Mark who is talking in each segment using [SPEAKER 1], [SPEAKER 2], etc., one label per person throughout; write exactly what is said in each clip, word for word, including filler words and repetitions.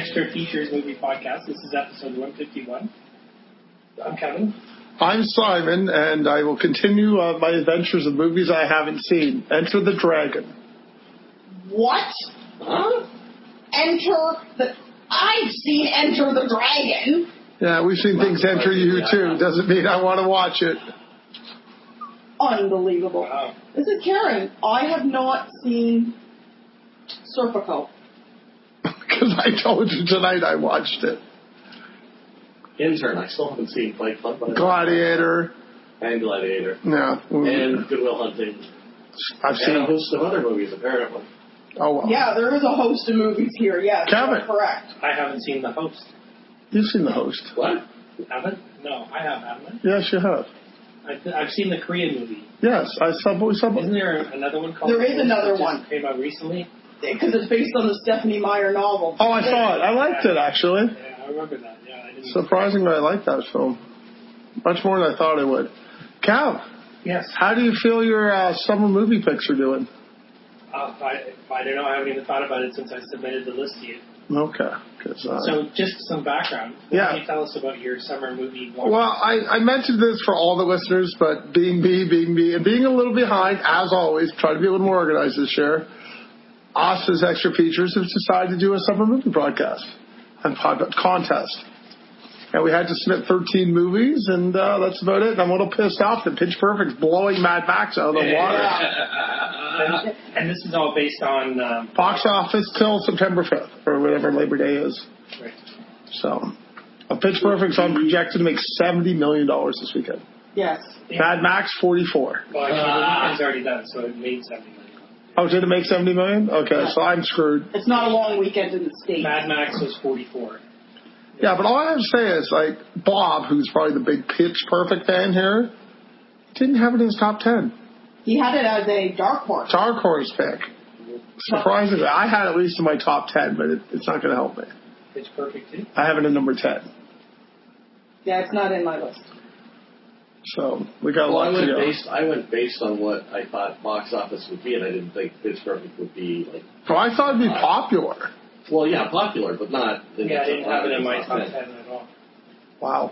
[SPEAKER 1] Extra Features Movie Podcast. This is episode one fifty-one. I'm Kevin.
[SPEAKER 2] I'm Simon, and I will continue uh, my adventures of movies I haven't seen. Enter the Dragon.
[SPEAKER 3] What?
[SPEAKER 1] Huh?
[SPEAKER 3] Enter the... I've seen Enter the Dragon.
[SPEAKER 2] Yeah, we've seen things enter you, too. Doesn't mean I want to watch it.
[SPEAKER 3] Unbelievable.
[SPEAKER 1] Wow.
[SPEAKER 3] This is Karen. I have not seen Serpico.
[SPEAKER 2] Because I told you tonight I watched it.
[SPEAKER 4] Intern, I still haven't seen Fight Club. But
[SPEAKER 2] Gladiator.
[SPEAKER 4] And Gladiator.
[SPEAKER 2] Yeah.
[SPEAKER 4] And Good Will Hunting.
[SPEAKER 2] I've
[SPEAKER 4] And
[SPEAKER 2] seen
[SPEAKER 4] a host of other movies, apparently.
[SPEAKER 2] Oh, well.
[SPEAKER 3] Yeah, there is a host of movies here, yes.
[SPEAKER 2] Kevin.
[SPEAKER 3] Correct.
[SPEAKER 1] I haven't seen The Host.
[SPEAKER 2] You've seen The Host.
[SPEAKER 4] What?
[SPEAKER 1] You haven't? No, I have, haven't
[SPEAKER 2] Yes, you have.
[SPEAKER 1] I? I've, I've seen the Korean movie.
[SPEAKER 2] Yes, I saw. We saw.
[SPEAKER 1] Isn't there another one called
[SPEAKER 3] There
[SPEAKER 1] The
[SPEAKER 3] is
[SPEAKER 1] Host
[SPEAKER 3] another
[SPEAKER 1] that
[SPEAKER 3] one.
[SPEAKER 1] just came out recently?
[SPEAKER 3] Because it's based on the Stephanie Meyer novel.
[SPEAKER 2] Oh, I saw it. I liked it, actually.
[SPEAKER 1] Yeah, I remember that. Yeah, I didn't.
[SPEAKER 2] Surprisingly, I liked that film. Much more than I thought I would. Cal,
[SPEAKER 1] Yes.
[SPEAKER 2] how do you feel your uh, summer movie picks are doing?
[SPEAKER 1] Uh, I, I don't know. I haven't even thought about it since I submitted the list to you.
[SPEAKER 2] Okay. 'Cause, uh,
[SPEAKER 1] So, just some background. What
[SPEAKER 2] Yeah.
[SPEAKER 1] can you tell us about your summer movie? watch?
[SPEAKER 2] Well, I, I mentioned this for all the listeners, but being me, being me, and being a little behind, as always, trying to be a little more organized this year, us as Extra Features have decided to do a summer movie broadcast and pod- contest. And we had to submit thirteen movies, and uh, that's about it. And I'm a little pissed off that Pitch Perfect's blowing Mad Max out of the water.
[SPEAKER 1] and, and this is all based on... Um,
[SPEAKER 2] Box office till September fifth, or whatever Labor Day is.
[SPEAKER 1] right.
[SPEAKER 2] So, uh, Pitch Perfect's on projected to make seventy million dollars this weekend.
[SPEAKER 3] Yes.
[SPEAKER 2] Mad Max, forty-four.
[SPEAKER 1] Well, actually, the weekend's already done, so it made seventy million.
[SPEAKER 2] Oh, did it make seventy million? Okay, so I'm screwed.
[SPEAKER 3] It's not a long weekend in the States.
[SPEAKER 1] Mad Max was forty-four.
[SPEAKER 2] Yeah, but all I have to say is, like, Bob, who's probably the big Pitch Perfect fan here, didn't have it in his top ten.
[SPEAKER 3] He had it as a dark horse.
[SPEAKER 2] Dark horse pick. Surprisingly, I had at least in my top ten, but it, it's not going to help me.
[SPEAKER 1] Pitch Perfect too.
[SPEAKER 2] I have it in number ten.
[SPEAKER 3] Yeah, it's not in my list.
[SPEAKER 2] So, we got a
[SPEAKER 4] Well, I
[SPEAKER 2] lot to
[SPEAKER 4] went
[SPEAKER 2] go.
[SPEAKER 4] based. I went based on what I thought box office would be, and I didn't think Pitch Perfect would be like.
[SPEAKER 2] So I thought it'd be popular.
[SPEAKER 4] Well, yeah, popular, but not.
[SPEAKER 1] Yeah, I didn't have it in my top
[SPEAKER 4] ten.
[SPEAKER 1] ten at all.
[SPEAKER 2] Wow.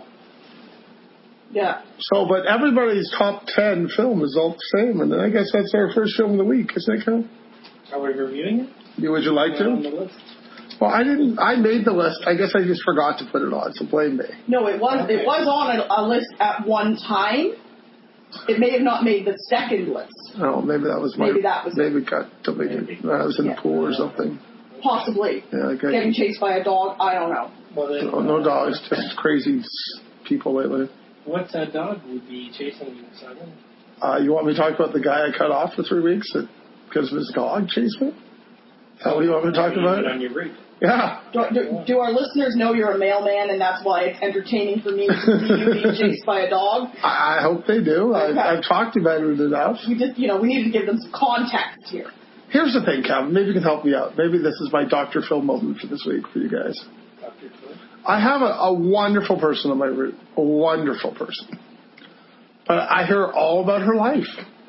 [SPEAKER 3] Yeah.
[SPEAKER 2] So, but everybody's top ten film is all the same, and then I guess that's our first film of the week, isn't it, Cal?
[SPEAKER 1] Are we reviewing it?
[SPEAKER 2] You- Would you like
[SPEAKER 1] Not on
[SPEAKER 2] to?
[SPEAKER 1] the list.
[SPEAKER 2] Well, I didn't. I made the list. I guess I just forgot to put it on, so blame me.
[SPEAKER 3] No, it was
[SPEAKER 1] Okay.
[SPEAKER 3] it was on a, a list at one time. It may have not made the second list.
[SPEAKER 2] Oh, maybe that was my.
[SPEAKER 3] Maybe that was
[SPEAKER 2] Maybe it got deleted.
[SPEAKER 4] Maybe.
[SPEAKER 2] I was in
[SPEAKER 3] Yeah.
[SPEAKER 2] the pool or something.
[SPEAKER 3] Possibly.
[SPEAKER 2] Yeah, okay.
[SPEAKER 3] Getting chased by a dog, I don't know.
[SPEAKER 1] Well, then,
[SPEAKER 2] No, no dogs, just crazy s- people lately.
[SPEAKER 1] What uh, dog would be chasing you, Simon?
[SPEAKER 2] Uh, you want me to talk about the guy I cut off for three weeks that, because of his dog chased me? Is that what you want me to talk about?
[SPEAKER 1] On your route.
[SPEAKER 2] Yeah.
[SPEAKER 3] Do, do, do our listeners know you're a mailman and that's why it's entertaining for me to see you being chased by a dog?
[SPEAKER 2] I, I hope they do.
[SPEAKER 3] Okay.
[SPEAKER 2] I, I've talked about it enough.
[SPEAKER 3] We just, you know, we need to give them some context here.
[SPEAKER 2] Here's the thing, Kevin. Maybe you can help me out. Maybe this is my Doctor Phil moment for this week for you guys.
[SPEAKER 1] Doctor Phil.
[SPEAKER 2] I have a, a wonderful person on my route. A wonderful person. But I hear all about her life.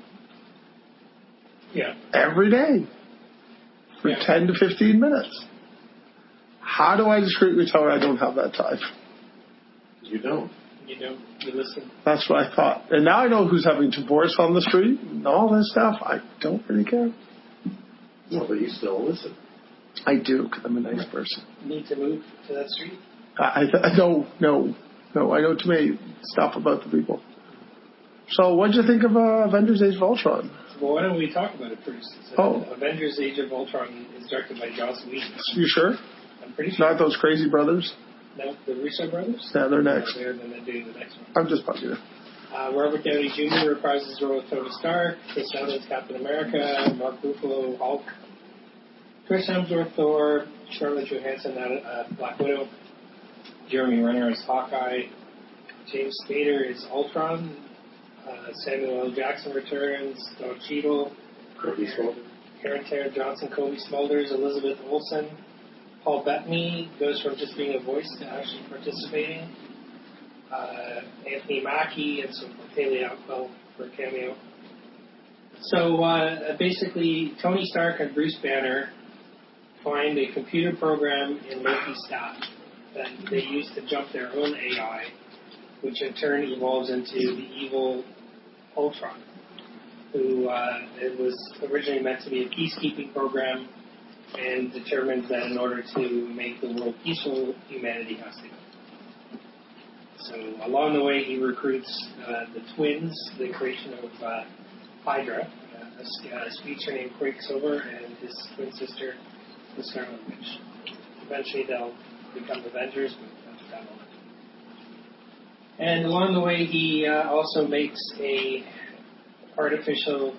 [SPEAKER 1] Yeah.
[SPEAKER 2] Every day. For
[SPEAKER 1] Yeah.
[SPEAKER 2] ten to fifteen minutes. How do I discreetly tell her I don't have that time?
[SPEAKER 4] You don't.
[SPEAKER 1] You don't. You listen.
[SPEAKER 2] That's what I thought. And now I know who's having divorce on the street and all this stuff. I don't really care.
[SPEAKER 4] No, but you still listen.
[SPEAKER 2] I do, because I'm a nice person.
[SPEAKER 1] Need to move to that street?
[SPEAKER 2] I, I no, no, no. I know too many stuff about the people. So, what'd you think of uh, Avengers: Age of Ultron?
[SPEAKER 1] Well, why don't we talk about it first? So
[SPEAKER 2] Oh.
[SPEAKER 1] Avengers: Age of Ultron is directed by Joss Whedon.
[SPEAKER 2] You sure?
[SPEAKER 1] I'm pretty sure.
[SPEAKER 2] Not those crazy brothers?
[SPEAKER 1] No, the Russo brothers?
[SPEAKER 2] Yeah, they're next.
[SPEAKER 1] They're then they're doing the next one.
[SPEAKER 2] I'm just bugging you.
[SPEAKER 1] Uh, Robert Downey Junior reprises his role of Tony Stark. Chris Evans, Captain America. Mark Ruffalo, Hulk. Chris Hemsworth, Thor. Scarlett Johansson, uh, Black Widow. Jeremy Renner as Hawkeye. James Spader is Ultron. Uh, Samuel L. Jackson returns. Don Cheadle.
[SPEAKER 4] Kobe Smolder.
[SPEAKER 1] Karen Taylor Johnson, Kobe Smulders, Elizabeth Olsen. Paul Bettany goes from just being a voice to actually participating. Uh, Anthony Mackie and some Haley Atwell for a cameo. So uh, basically, Tony Stark and Bruce Banner find a computer program in Loki's staff that they use to jump their own A I, which in turn evolves into the evil Ultron, who uh, it was originally meant to be a peacekeeping program and determines that in order to make the world peaceful, humanity has to go. So along the way, he recruits uh, the twins, the creation of uh, Hydra, uh, a, a speedster named Quicksilver, and his twin sister, the Scarlet Witch. Eventually, they'll become Avengers, but that's down the line. And along the way, he uh, also makes a artificial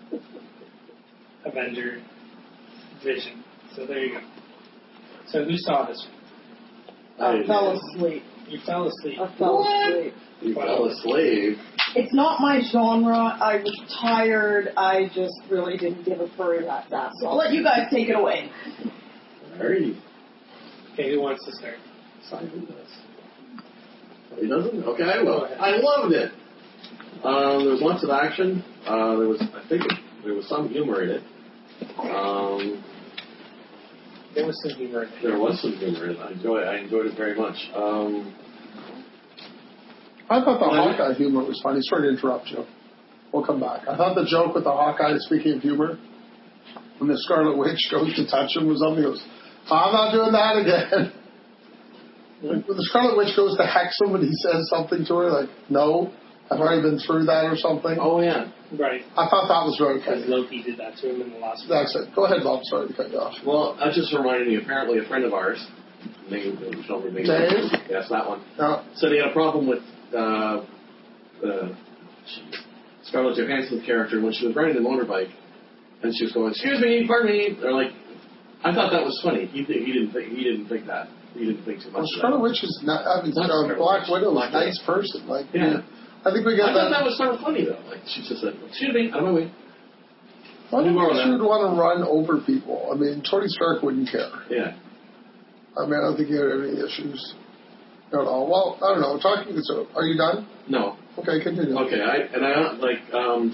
[SPEAKER 1] Avenger Vision. So there you go. So who saw this one?
[SPEAKER 3] I fell asleep.
[SPEAKER 1] You fell asleep.
[SPEAKER 3] I fell
[SPEAKER 4] What?
[SPEAKER 3] asleep.
[SPEAKER 4] You fell asleep.
[SPEAKER 3] It's not my genre. I was tired. I just really didn't give a furry rat's ass. So I'll let you guys take it away.
[SPEAKER 4] Alrighty.
[SPEAKER 1] Okay, who wants to start?
[SPEAKER 4] Simon does. He doesn't? Okay, I
[SPEAKER 1] Go
[SPEAKER 4] will.
[SPEAKER 1] ahead.
[SPEAKER 4] I loved it. Um, there was lots of action. Uh, there was, I think, there was some humor in it. Um,
[SPEAKER 1] There was some humor in it.
[SPEAKER 4] there was some humor in it. I enjoyed. I enjoyed it very much. Um,
[SPEAKER 2] I thought the
[SPEAKER 4] Well,
[SPEAKER 2] Hawkeye humor was funny. Sorry to interrupt you. We'll come back. I thought the joke with the Hawkeye, speaking of humor, when the Scarlet Witch goes to touch him or something, he goes, I'm not doing that again. When the Scarlet Witch goes to hex him and he says something to her, like, no, I've already been through that or something.
[SPEAKER 4] oh yeah.
[SPEAKER 1] Right.
[SPEAKER 2] I thought that was very
[SPEAKER 1] Because
[SPEAKER 2] funny.
[SPEAKER 1] Loki did that to him in the last one.
[SPEAKER 2] That's it. Go ahead, Bob. Sorry to cut you off.
[SPEAKER 4] Well, that just reminded me. Apparently, a friend of ours, named named
[SPEAKER 2] Dave?
[SPEAKER 4] Yes, that one.
[SPEAKER 2] No.
[SPEAKER 4] Said he had a problem with uh, uh, Scarlett Johansson's character when she was riding the motorbike, and she was going, "Excuse me, pardon me." They're like, I thought that was funny. He, he didn't think he didn't think that. He didn't think too much.
[SPEAKER 2] Well,
[SPEAKER 4] of
[SPEAKER 2] Scarlet
[SPEAKER 4] that.
[SPEAKER 2] Witch is not, I mean,
[SPEAKER 4] Not
[SPEAKER 2] uh,
[SPEAKER 4] Scarlet
[SPEAKER 2] Black
[SPEAKER 4] Witch.
[SPEAKER 2] Widow is
[SPEAKER 4] Black
[SPEAKER 2] a nice person. Like,
[SPEAKER 4] Yeah.
[SPEAKER 2] I think we
[SPEAKER 4] I
[SPEAKER 2] got
[SPEAKER 4] thought
[SPEAKER 2] that.
[SPEAKER 4] that was sort of funny though. Like she just said, "Excuse me, out of my way."
[SPEAKER 2] I don't
[SPEAKER 4] More on
[SPEAKER 2] think she
[SPEAKER 4] that.
[SPEAKER 2] would want to run over people. I mean, Tony Stark wouldn't care.
[SPEAKER 4] Yeah.
[SPEAKER 2] I mean, I don't think he had any issues at all. Well, I don't know. Talking. So, are you done?
[SPEAKER 4] No.
[SPEAKER 2] Okay, continue.
[SPEAKER 4] Okay. I and I like. Um,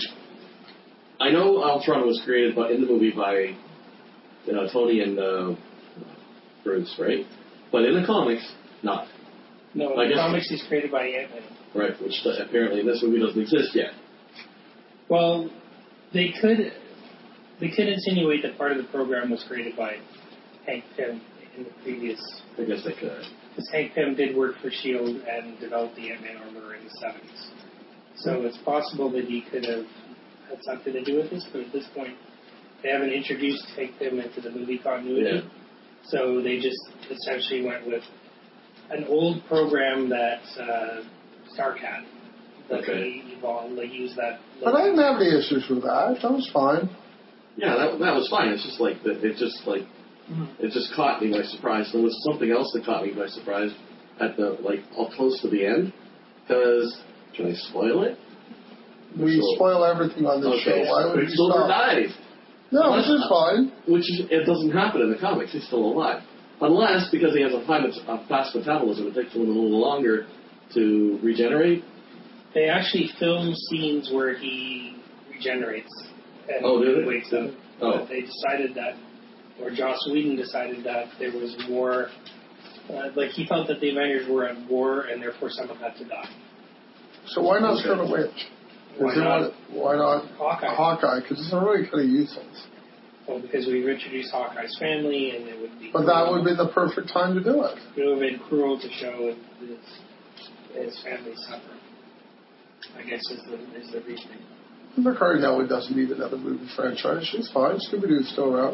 [SPEAKER 4] I know Ultron was created by in the movie by you know, Tony and uh, Bruce, right? But in the comics, not.
[SPEAKER 1] No,
[SPEAKER 4] I
[SPEAKER 1] in the
[SPEAKER 4] guess-
[SPEAKER 1] comics he's created by Ant-Man.
[SPEAKER 4] Right, which uh, apparently in this movie doesn't exist yet.
[SPEAKER 1] Well, they could they could insinuate that part of the program was created by Hank Pym in the previous.
[SPEAKER 4] I guess they could.
[SPEAKER 1] Because Hank Pym did work for S H I E L D and developed the Ant-Man armor in the seventies. So it's possible that he could have had something to do with this, but at this point, they haven't introduced Hank Pym into the movie continuity.
[SPEAKER 4] Yeah.
[SPEAKER 1] So they just essentially went with an old program that uh, Stark had. That
[SPEAKER 4] Okay.
[SPEAKER 1] they evolved, they used that.
[SPEAKER 2] But I didn't have any issues with that. That was fine.
[SPEAKER 4] Yeah, that, that was fine. It's just like that. It just like it just caught me by surprise. There was something else that caught me by surprise at the like all close to the end. Because can I spoil it?
[SPEAKER 2] We
[SPEAKER 4] Sure.
[SPEAKER 2] spoil everything on this
[SPEAKER 4] Okay,
[SPEAKER 2] show. Why would we
[SPEAKER 4] Quicksilver
[SPEAKER 2] stop?
[SPEAKER 4] dies.
[SPEAKER 2] No, this is fine.
[SPEAKER 4] Which is, it doesn't happen in the comics. He's still alive. Unless, because he has a, high, a fast metabolism, it takes him a little longer to regenerate.
[SPEAKER 1] They actually film scenes where he regenerates and
[SPEAKER 4] Oh, did they?
[SPEAKER 1] wakes up.
[SPEAKER 4] Oh.
[SPEAKER 1] But they decided that, or Joss Whedon decided that there was more, uh, like he felt that the Avengers were at war and therefore someone had to die.
[SPEAKER 2] So why not Scarlet Witch?
[SPEAKER 1] Why
[SPEAKER 2] Is there
[SPEAKER 1] not
[SPEAKER 2] one- Why not
[SPEAKER 1] Hawkeye?
[SPEAKER 2] Hawkeye? Because it's already kind of useless.
[SPEAKER 1] Well, because we've introduced Hawkeye's family and it would be.
[SPEAKER 2] But that would be the perfect time to do it.
[SPEAKER 1] It would have been cruel to show his, his family suffer. I guess is the is the reasoning.
[SPEAKER 2] McCartney now doesn't need another movie franchise. She's fine. Scooby-Doo's still around.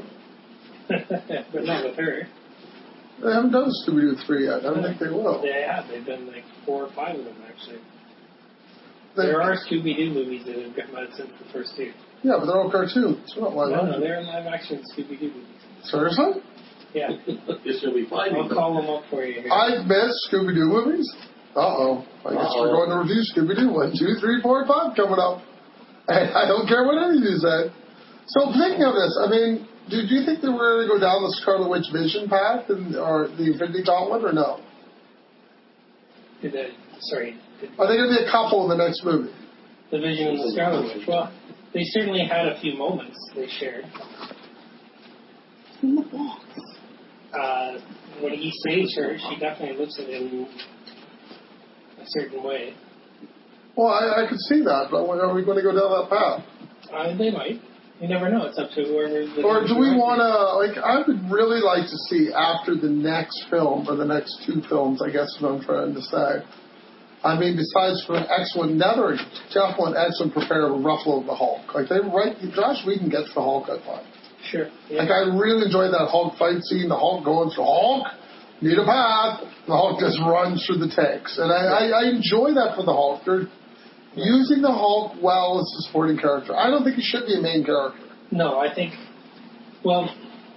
[SPEAKER 1] But not with her.
[SPEAKER 2] They haven't done Scooby-Doo three yet. I don't think they will.
[SPEAKER 1] They have. They've done like four or five of them actually.
[SPEAKER 2] They-
[SPEAKER 1] There are Scooby-Doo movies that have come out since the first two.
[SPEAKER 2] Yeah, but they're all cartoons. They're not live
[SPEAKER 1] No, no,
[SPEAKER 2] action.
[SPEAKER 1] they're live-action Scooby-Doo movies.
[SPEAKER 2] Seriously?
[SPEAKER 1] Yeah,
[SPEAKER 4] This will be fine.
[SPEAKER 1] I'll call them up for you here.
[SPEAKER 2] I missed Scooby-Doo movies? Uh-oh. I guess
[SPEAKER 4] Uh-oh.
[SPEAKER 2] we're going to review Scooby-Doo one, two, three, four, and five coming up. And I don't care what any of you said. So thinking of this, I mean, do, do you think they were going to go down the Scarlet Witch Vision path and, or the Infinity Gauntlet or no?
[SPEAKER 1] Did the, sorry, did
[SPEAKER 2] Are they going to be a couple in the next movie?
[SPEAKER 1] the Vision and the Scarlet Witch. Well, they certainly had a few moments they shared.
[SPEAKER 3] In the box.
[SPEAKER 1] uh, when he saves her, she definitely looks at him a certain way.
[SPEAKER 2] Well, I, I could see that, but are we going to go down that path?
[SPEAKER 1] Uh, they might. You never know. It's up to whoever. The
[SPEAKER 2] Or do we want to, like, I would really like to see after the next film, or the next two films, I guess is what I'm trying to say. I mean, besides for an excellent, another definitely excellent prepare of Ruffalo of the Hulk. Like, they right, Josh Whedon gets the Hulk, I find.
[SPEAKER 1] Sure. Yeah.
[SPEAKER 2] Like, I really enjoyed that Hulk fight scene, the Hulk going through Hulk, need a path, the Hulk just runs through the tanks. And I, I, I enjoy that for the Hulk. They're using the Hulk well as a supporting character. I don't think he should be a main character.
[SPEAKER 1] No, I think, well,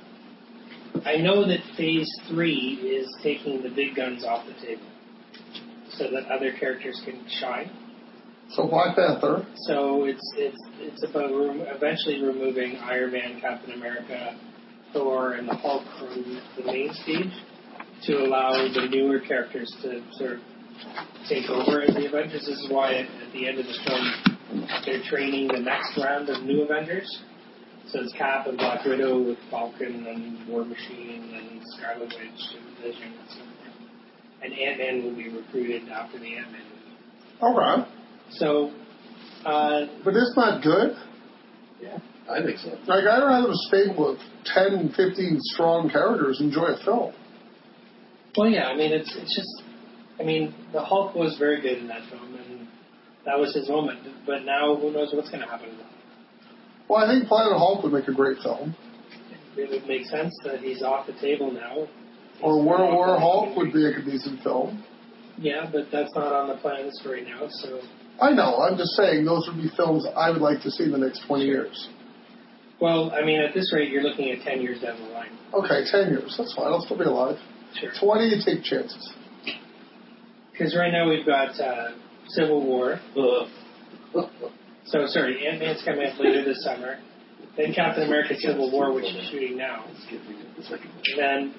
[SPEAKER 1] I know that Phase three is taking the big guns off the table so that other characters can shine.
[SPEAKER 2] So Black Panther.
[SPEAKER 1] So it's it's it's about rem- eventually removing Iron Man, Captain America, Thor, and the Hulk from the main stage to allow the newer characters to sort of take over as the Avengers. This is why at, at the end of the film they're training the next round of new Avengers. So it's Cap and Black Widow with Falcon and War Machine and Scarlet Witch and Vision and so forth. And Ant-Man will be recruited after the Ant-Man movie.
[SPEAKER 2] All right.
[SPEAKER 1] So, uh...
[SPEAKER 2] But it's not good.
[SPEAKER 4] Yeah, I think so.
[SPEAKER 2] Like, I'd rather a stable of ten, fifteen strong characters enjoy a film.
[SPEAKER 1] Well, yeah, I mean, it's it's just... I mean, the Hulk was very good in that film, and that was his moment. But now, who knows what's going to happen to him.
[SPEAKER 2] Well, I think Planet Hulk would make a great film.
[SPEAKER 1] It would make sense that he's off the table now. He's
[SPEAKER 2] Or World War
[SPEAKER 1] off
[SPEAKER 2] Hulk would be a decent film.
[SPEAKER 1] Yeah, but that's not on the plans right now, so...
[SPEAKER 2] I know, I'm just saying those would be films I would like to see in the next twenty years.
[SPEAKER 1] Well, I mean, at this rate, you're looking at ten years down the line.
[SPEAKER 2] Okay, ten years, that's fine, I'll still be alive.
[SPEAKER 1] Sure.
[SPEAKER 2] twenty, you take chances.
[SPEAKER 1] Because right now we've got uh, Civil War. So, sorry, Ant-Man's coming up later this summer. Then Captain America Civil War, which is shooting now. And then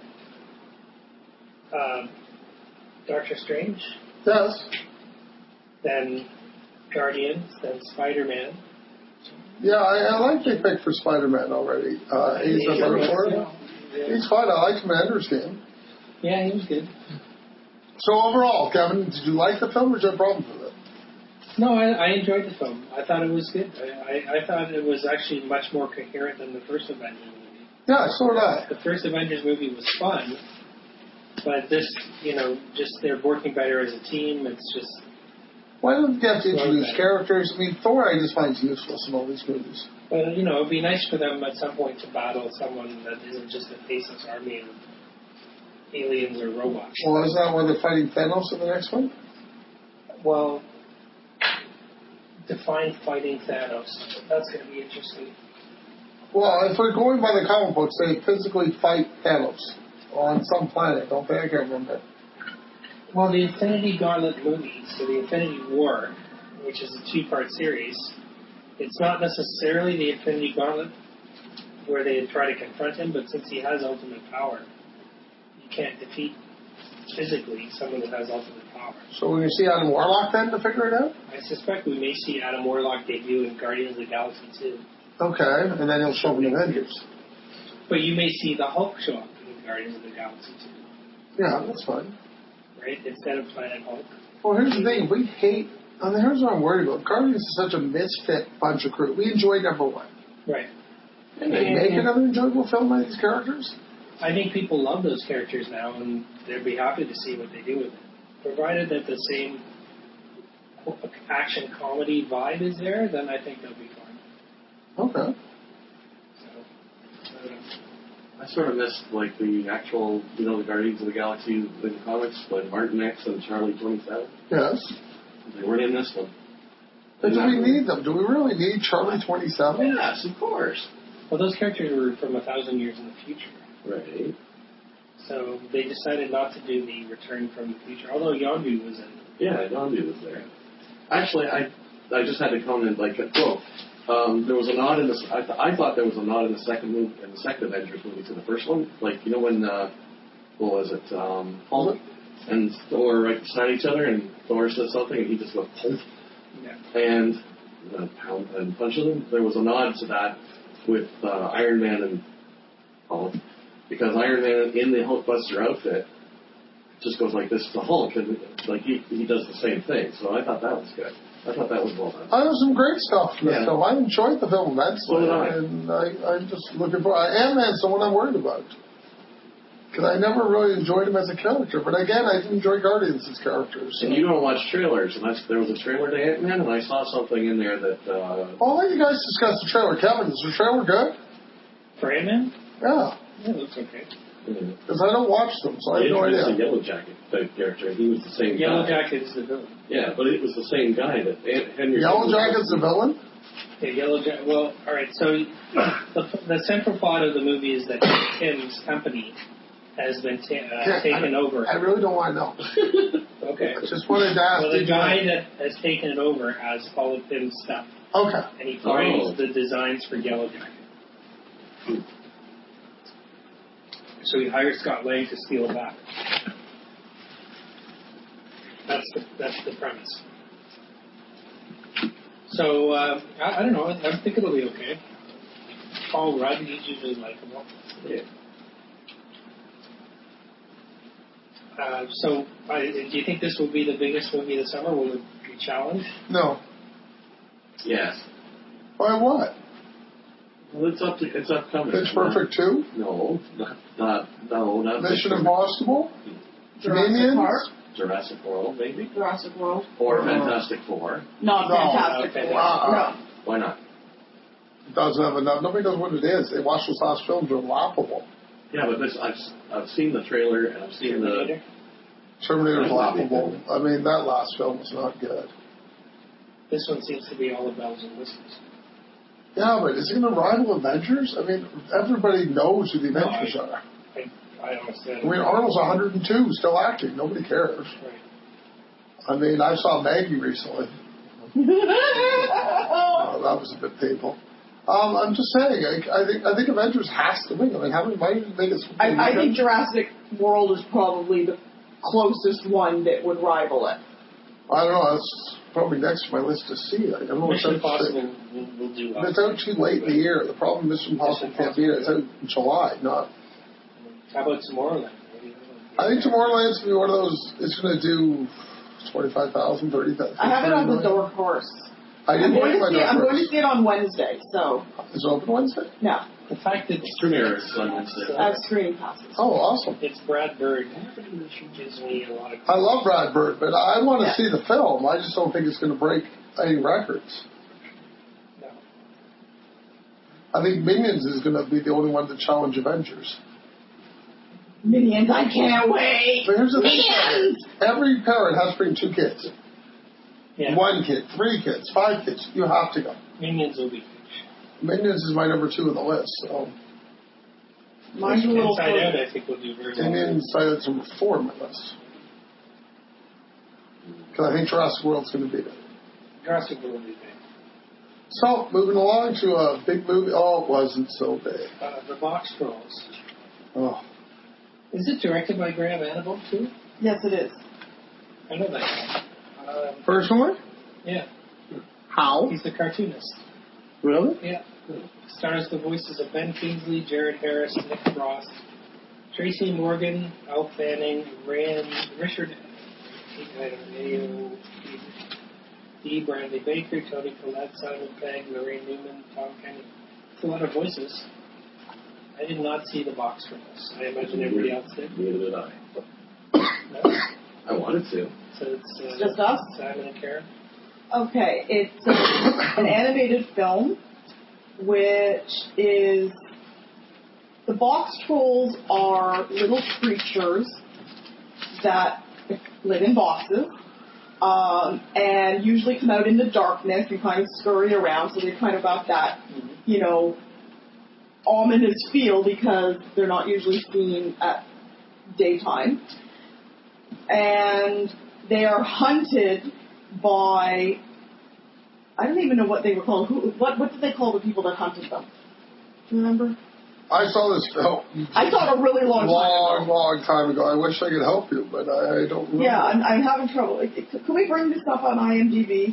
[SPEAKER 1] uh, Doctor Strange.
[SPEAKER 2] Yes.
[SPEAKER 1] Then Guardians. Then Spider-Man.
[SPEAKER 2] Yeah, I, I like Big Pick for Spider-Man already. Uh, he's a better for it.
[SPEAKER 1] Yeah.
[SPEAKER 2] He's fine, I like Commander's Game.
[SPEAKER 1] Yeah, he was good.
[SPEAKER 2] So overall, Kevin, did you like the film or did you have problems with it?
[SPEAKER 1] No, I, I enjoyed the film. I thought it was good. I, I, I thought it was actually much more coherent than the first Avengers movie.
[SPEAKER 2] Yeah, so did I.
[SPEAKER 1] The first Avengers movie was fun, but this, you know, just they're working better as a team. It's just...
[SPEAKER 2] Why don't you have to introduce characters? I mean, Thor I just find useless in all these movies.
[SPEAKER 1] Well, you know, it would be nice for them at some point to battle someone that isn't just a faceless army of aliens or robots.
[SPEAKER 2] Well, isn't that why they're fighting Thanos in the next one?
[SPEAKER 1] Well, define fighting Thanos. That's going to be interesting.
[SPEAKER 2] Well, if we're going by the comic books, they physically fight Thanos on some planet, don't they? I can't remember.
[SPEAKER 1] Well, the Infinity Gauntlet movie, so the Infinity War, which is a two-part series, it's not necessarily the Infinity Gauntlet where they try to confront him, but since he has ultimate power, you can't defeat physically someone that has ultimate power.
[SPEAKER 2] So we're going to see Adam Warlock then to figure it out?
[SPEAKER 1] I suspect we may see Adam Warlock debut in Guardians of the Galaxy two.
[SPEAKER 2] Okay, and then he'll show up in Avengers.
[SPEAKER 1] But you may see the Hulk show up in Guardians of the Galaxy two.
[SPEAKER 2] Yeah, that's fine.
[SPEAKER 1] Right? Instead of Planet Hulk.
[SPEAKER 2] Well, here's the thing. We hate... I mean, here's what I'm worried about. Guardians is such a misfit bunch of crew. We enjoy number one.
[SPEAKER 1] Right.
[SPEAKER 2] Can they make another enjoyable film by these characters?
[SPEAKER 1] I think people love those characters now, and they'd be happy to see what they do with it. Provided that the same action comedy vibe is there, then I think they'll be fine.
[SPEAKER 2] Okay.
[SPEAKER 1] So, I don't know.
[SPEAKER 4] I sort of missed, like, the actual, you know, the Guardians of the Galaxy in the comics, like Martin X and Charlie twenty-seven.
[SPEAKER 2] Yes.
[SPEAKER 4] They weren't in this one.
[SPEAKER 2] But do we need them? Do we really need Charlie twenty-seven?
[SPEAKER 4] Yes, of course.
[SPEAKER 1] Well, those characters were from a thousand years in the future.
[SPEAKER 4] Right.
[SPEAKER 1] So they decided not to do the Return from the Future, although Yondu was in it.
[SPEAKER 4] Yeah, Yondu was there. Actually, I I just had to comment, like, whoa. Um, there was a nod in this. I, th- I thought there was a nod in the second movie, in the second Avengers movie to the first one. Like, you know when, uh, what was it, um, Hulk and Thor are right beside each other, and Thor says something, and he just goes, Hulk,
[SPEAKER 1] Yeah.
[SPEAKER 4] and uh, pound and punches him. There was a nod to that with uh, Iron Man and Hulk. because Iron Man in the Hulkbuster outfit just goes like this to the Hulk, and like he he does the same thing. So I thought that was good. I thought that was well done.
[SPEAKER 2] I have some great stuff in the
[SPEAKER 4] Yeah.
[SPEAKER 2] film. I enjoyed the film immensely.
[SPEAKER 4] So did I.
[SPEAKER 2] And I, I'm just looking for... Ant-Man's the one I'm worried about. Because I never really enjoyed him as a character. But again, I did enjoy Guardians as characters. So.
[SPEAKER 4] And you don't watch trailers, and that's, there was a trailer to Ant-Man, and I saw something in there that... Uh,
[SPEAKER 2] I'll let you guys discuss the trailer. Kevin, is the trailer good?
[SPEAKER 1] For Ant-Man?
[SPEAKER 2] Yeah.
[SPEAKER 1] Yeah, it looks okay.
[SPEAKER 2] Because I don't watch them, so I
[SPEAKER 4] they
[SPEAKER 2] have no
[SPEAKER 4] introduced
[SPEAKER 2] idea.
[SPEAKER 4] a Yellow Jacket type character, and he was the same
[SPEAKER 1] Yellow
[SPEAKER 4] guy.
[SPEAKER 1] Jacket is the villain.
[SPEAKER 4] Yeah, but it was the same guy that Ant- Henry...
[SPEAKER 2] Yellow Jacket's the villain?
[SPEAKER 1] Yeah, Yellow Jacket. Well, all right. So the, the central plot of the movie is that Tim's company has been ta- uh, taken over.
[SPEAKER 2] I really don't want to know.
[SPEAKER 1] Okay.
[SPEAKER 2] Just wanted to ask.
[SPEAKER 1] Well, the
[SPEAKER 2] did you
[SPEAKER 1] guy
[SPEAKER 2] know?
[SPEAKER 1] that has taken it over has all of Tim's stuff,
[SPEAKER 2] Okay.
[SPEAKER 1] and he finds
[SPEAKER 4] Oh.
[SPEAKER 1] the designs for Yellow Jacket. So he hires Scott Lang to steal it back. That's the, that's the premise. So, uh, I, I don't know. I think it'll be okay. Paul Rudd, he's usually likable.
[SPEAKER 4] Yeah.
[SPEAKER 1] Uh, so, I, do you think this will be the biggest movie of the summer? Will it be challenged?
[SPEAKER 2] No.
[SPEAKER 4] Yes.
[SPEAKER 2] Why what?
[SPEAKER 4] Well, it's up to, it's upcoming.
[SPEAKER 2] Pitch Perfect two?
[SPEAKER 4] No, not, not no, not
[SPEAKER 2] Mission
[SPEAKER 4] Pitch
[SPEAKER 2] Impossible?
[SPEAKER 3] Jurassic
[SPEAKER 2] Minions?
[SPEAKER 3] Park,
[SPEAKER 4] Jurassic World, maybe,
[SPEAKER 3] Jurassic World.
[SPEAKER 4] or
[SPEAKER 2] Uh,
[SPEAKER 4] Fantastic Four.
[SPEAKER 3] Not
[SPEAKER 2] No,
[SPEAKER 3] Fantastic
[SPEAKER 1] okay.
[SPEAKER 3] Four.
[SPEAKER 2] Uh-uh.
[SPEAKER 3] No.
[SPEAKER 4] Why not?
[SPEAKER 2] It doesn't have enough. Nobody knows what it is. They watch those last films. They're laughable.
[SPEAKER 4] Yeah, but this I've I've seen the trailer and I've seen the.
[SPEAKER 1] Terminator?
[SPEAKER 2] Terminator's laughable. I mean, that last film was not good.
[SPEAKER 1] This one seems to be all the bells and whistles.
[SPEAKER 2] Yeah, but is it going to rival Avengers? I mean, everybody knows who the
[SPEAKER 1] No,
[SPEAKER 2] Avengers
[SPEAKER 1] I-
[SPEAKER 2] are.
[SPEAKER 1] I, I understand.
[SPEAKER 2] I mean, Arnold's one hundred two, still acting. Nobody cares.
[SPEAKER 1] Right.
[SPEAKER 2] I mean, I saw Maggie recently. Oh, that was a bit painful. Um, I'm just saying, I, I think I think Avengers has to win. I mean, how many might even make it?
[SPEAKER 3] I, I think Jurassic World is probably the closest one that would rival it.
[SPEAKER 2] I don't know. That's probably next on my list to see. I don't know what's
[SPEAKER 1] Mission
[SPEAKER 2] out.
[SPEAKER 1] Impossible will, will do well.
[SPEAKER 2] It's out too late in the year. The problem Mission Impossible can't be it. It's out in July, not.
[SPEAKER 1] How about Tomorrowland? Maybe that'll be-
[SPEAKER 2] I think Tomorrowland's going to be one of those. It's going to do twenty-five thousand, thirty thousand.
[SPEAKER 3] I have it on the Dark Horse.
[SPEAKER 2] I
[SPEAKER 3] I'm
[SPEAKER 2] didn't
[SPEAKER 3] going,
[SPEAKER 2] get
[SPEAKER 3] to
[SPEAKER 2] my
[SPEAKER 3] see it, I'm
[SPEAKER 2] Dark
[SPEAKER 3] going to
[SPEAKER 2] Horse.
[SPEAKER 3] see it on Wednesday, so
[SPEAKER 2] Is it open Wednesday?
[SPEAKER 3] no.
[SPEAKER 1] The fact that
[SPEAKER 4] Premiere is on Wednesday.
[SPEAKER 3] I have screening passes.
[SPEAKER 2] Oh, awesome.
[SPEAKER 1] it's Brad Bird gives me a lot of.
[SPEAKER 2] I love Brad Bird, but I want to
[SPEAKER 3] Yeah.
[SPEAKER 2] see the film. I just don't think it's going to break any records.
[SPEAKER 1] No.
[SPEAKER 2] I think Minions is going to be the only one to challenge Avengers.
[SPEAKER 3] Minions, I can't wait.
[SPEAKER 2] But here's the thing.
[SPEAKER 3] Minions!
[SPEAKER 2] Every parent has to bring two kids.
[SPEAKER 1] Yeah.
[SPEAKER 2] One kid, three kids, five kids. You have to go.
[SPEAKER 1] Minions will be huge.
[SPEAKER 2] Minions is my number two on the list. So
[SPEAKER 3] Mine's a little
[SPEAKER 1] Inside
[SPEAKER 3] further.
[SPEAKER 1] Out, I think, will do very well.
[SPEAKER 2] Minions is number four on my list. Because I think Jurassic World's going to beat it.
[SPEAKER 1] Jurassic World will be big.
[SPEAKER 2] So, moving along to a big movie. Oh, it wasn't so big.
[SPEAKER 1] Uh, the Box Trolls.
[SPEAKER 2] Oh.
[SPEAKER 1] Is it directed by Graham Annable, too?
[SPEAKER 3] Yes, it is.
[SPEAKER 1] I know that guy. Um,
[SPEAKER 2] Personally?
[SPEAKER 1] yeah.
[SPEAKER 2] How?
[SPEAKER 1] He's the cartoonist.
[SPEAKER 2] Really?
[SPEAKER 1] Yeah. Stars the voices of Ben Kingsley, Jared Harris, Nick Frost, Tracy Morgan, Al Fanning, Rand, Richard Ayo, D. Bradley Baker, Tony Collette, Simon Pegg, Lorraine Newman, Tom Kenny. It's a lot of voices. I did not see the Box Trolls. I imagine everybody else did.
[SPEAKER 4] Neither did I.
[SPEAKER 1] No?
[SPEAKER 4] I wanted to.
[SPEAKER 1] So it's uh,
[SPEAKER 3] Just us?
[SPEAKER 1] Simon and Karen.
[SPEAKER 3] Okay, it's uh, an animated film, which is the box trolls are little creatures that live in boxes, um, and usually come out in the darkness and kind of scurry around. So they kind of got that, you know, ominous feel because they're not usually seen at daytime, and they are hunted by, I don't even know what they were called. Who? What? What did they call the people that hunted them? Do you remember?
[SPEAKER 2] I saw this film
[SPEAKER 3] I saw it a really long,
[SPEAKER 2] long,
[SPEAKER 3] time ago.
[SPEAKER 2] long time ago. I wish I could help you, but I, I don't remember.
[SPEAKER 3] Yeah, I'm, I'm having trouble. Like, Can we bring this up on IMDb?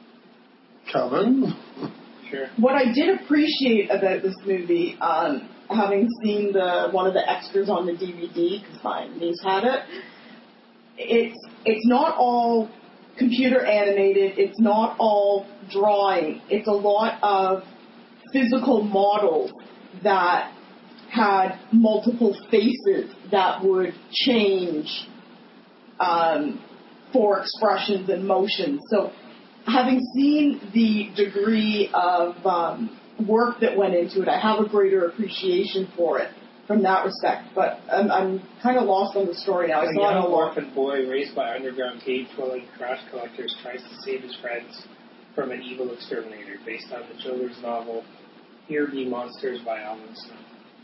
[SPEAKER 2] Kevin?
[SPEAKER 1] Sure.
[SPEAKER 3] What I did appreciate about this movie, um, having seen the one of the extras on the D V D, because my niece had it, it's it's not all computer animated. It's not all drawing. It's a lot of physical models that had multiple faces that would change um, for expressions and motions. So having seen the degree of um, work that went into it, I have a greater appreciation for it from that respect. But I'm, I'm kind of lost on the story now. I
[SPEAKER 1] A
[SPEAKER 3] saw it
[SPEAKER 1] young
[SPEAKER 3] a lot.
[SPEAKER 1] orphan boy raised by underground cave-dwelling trash collectors tries to save his friends from an evil exterminator, based on the children's novel Here Be Monsters by Alan Snow.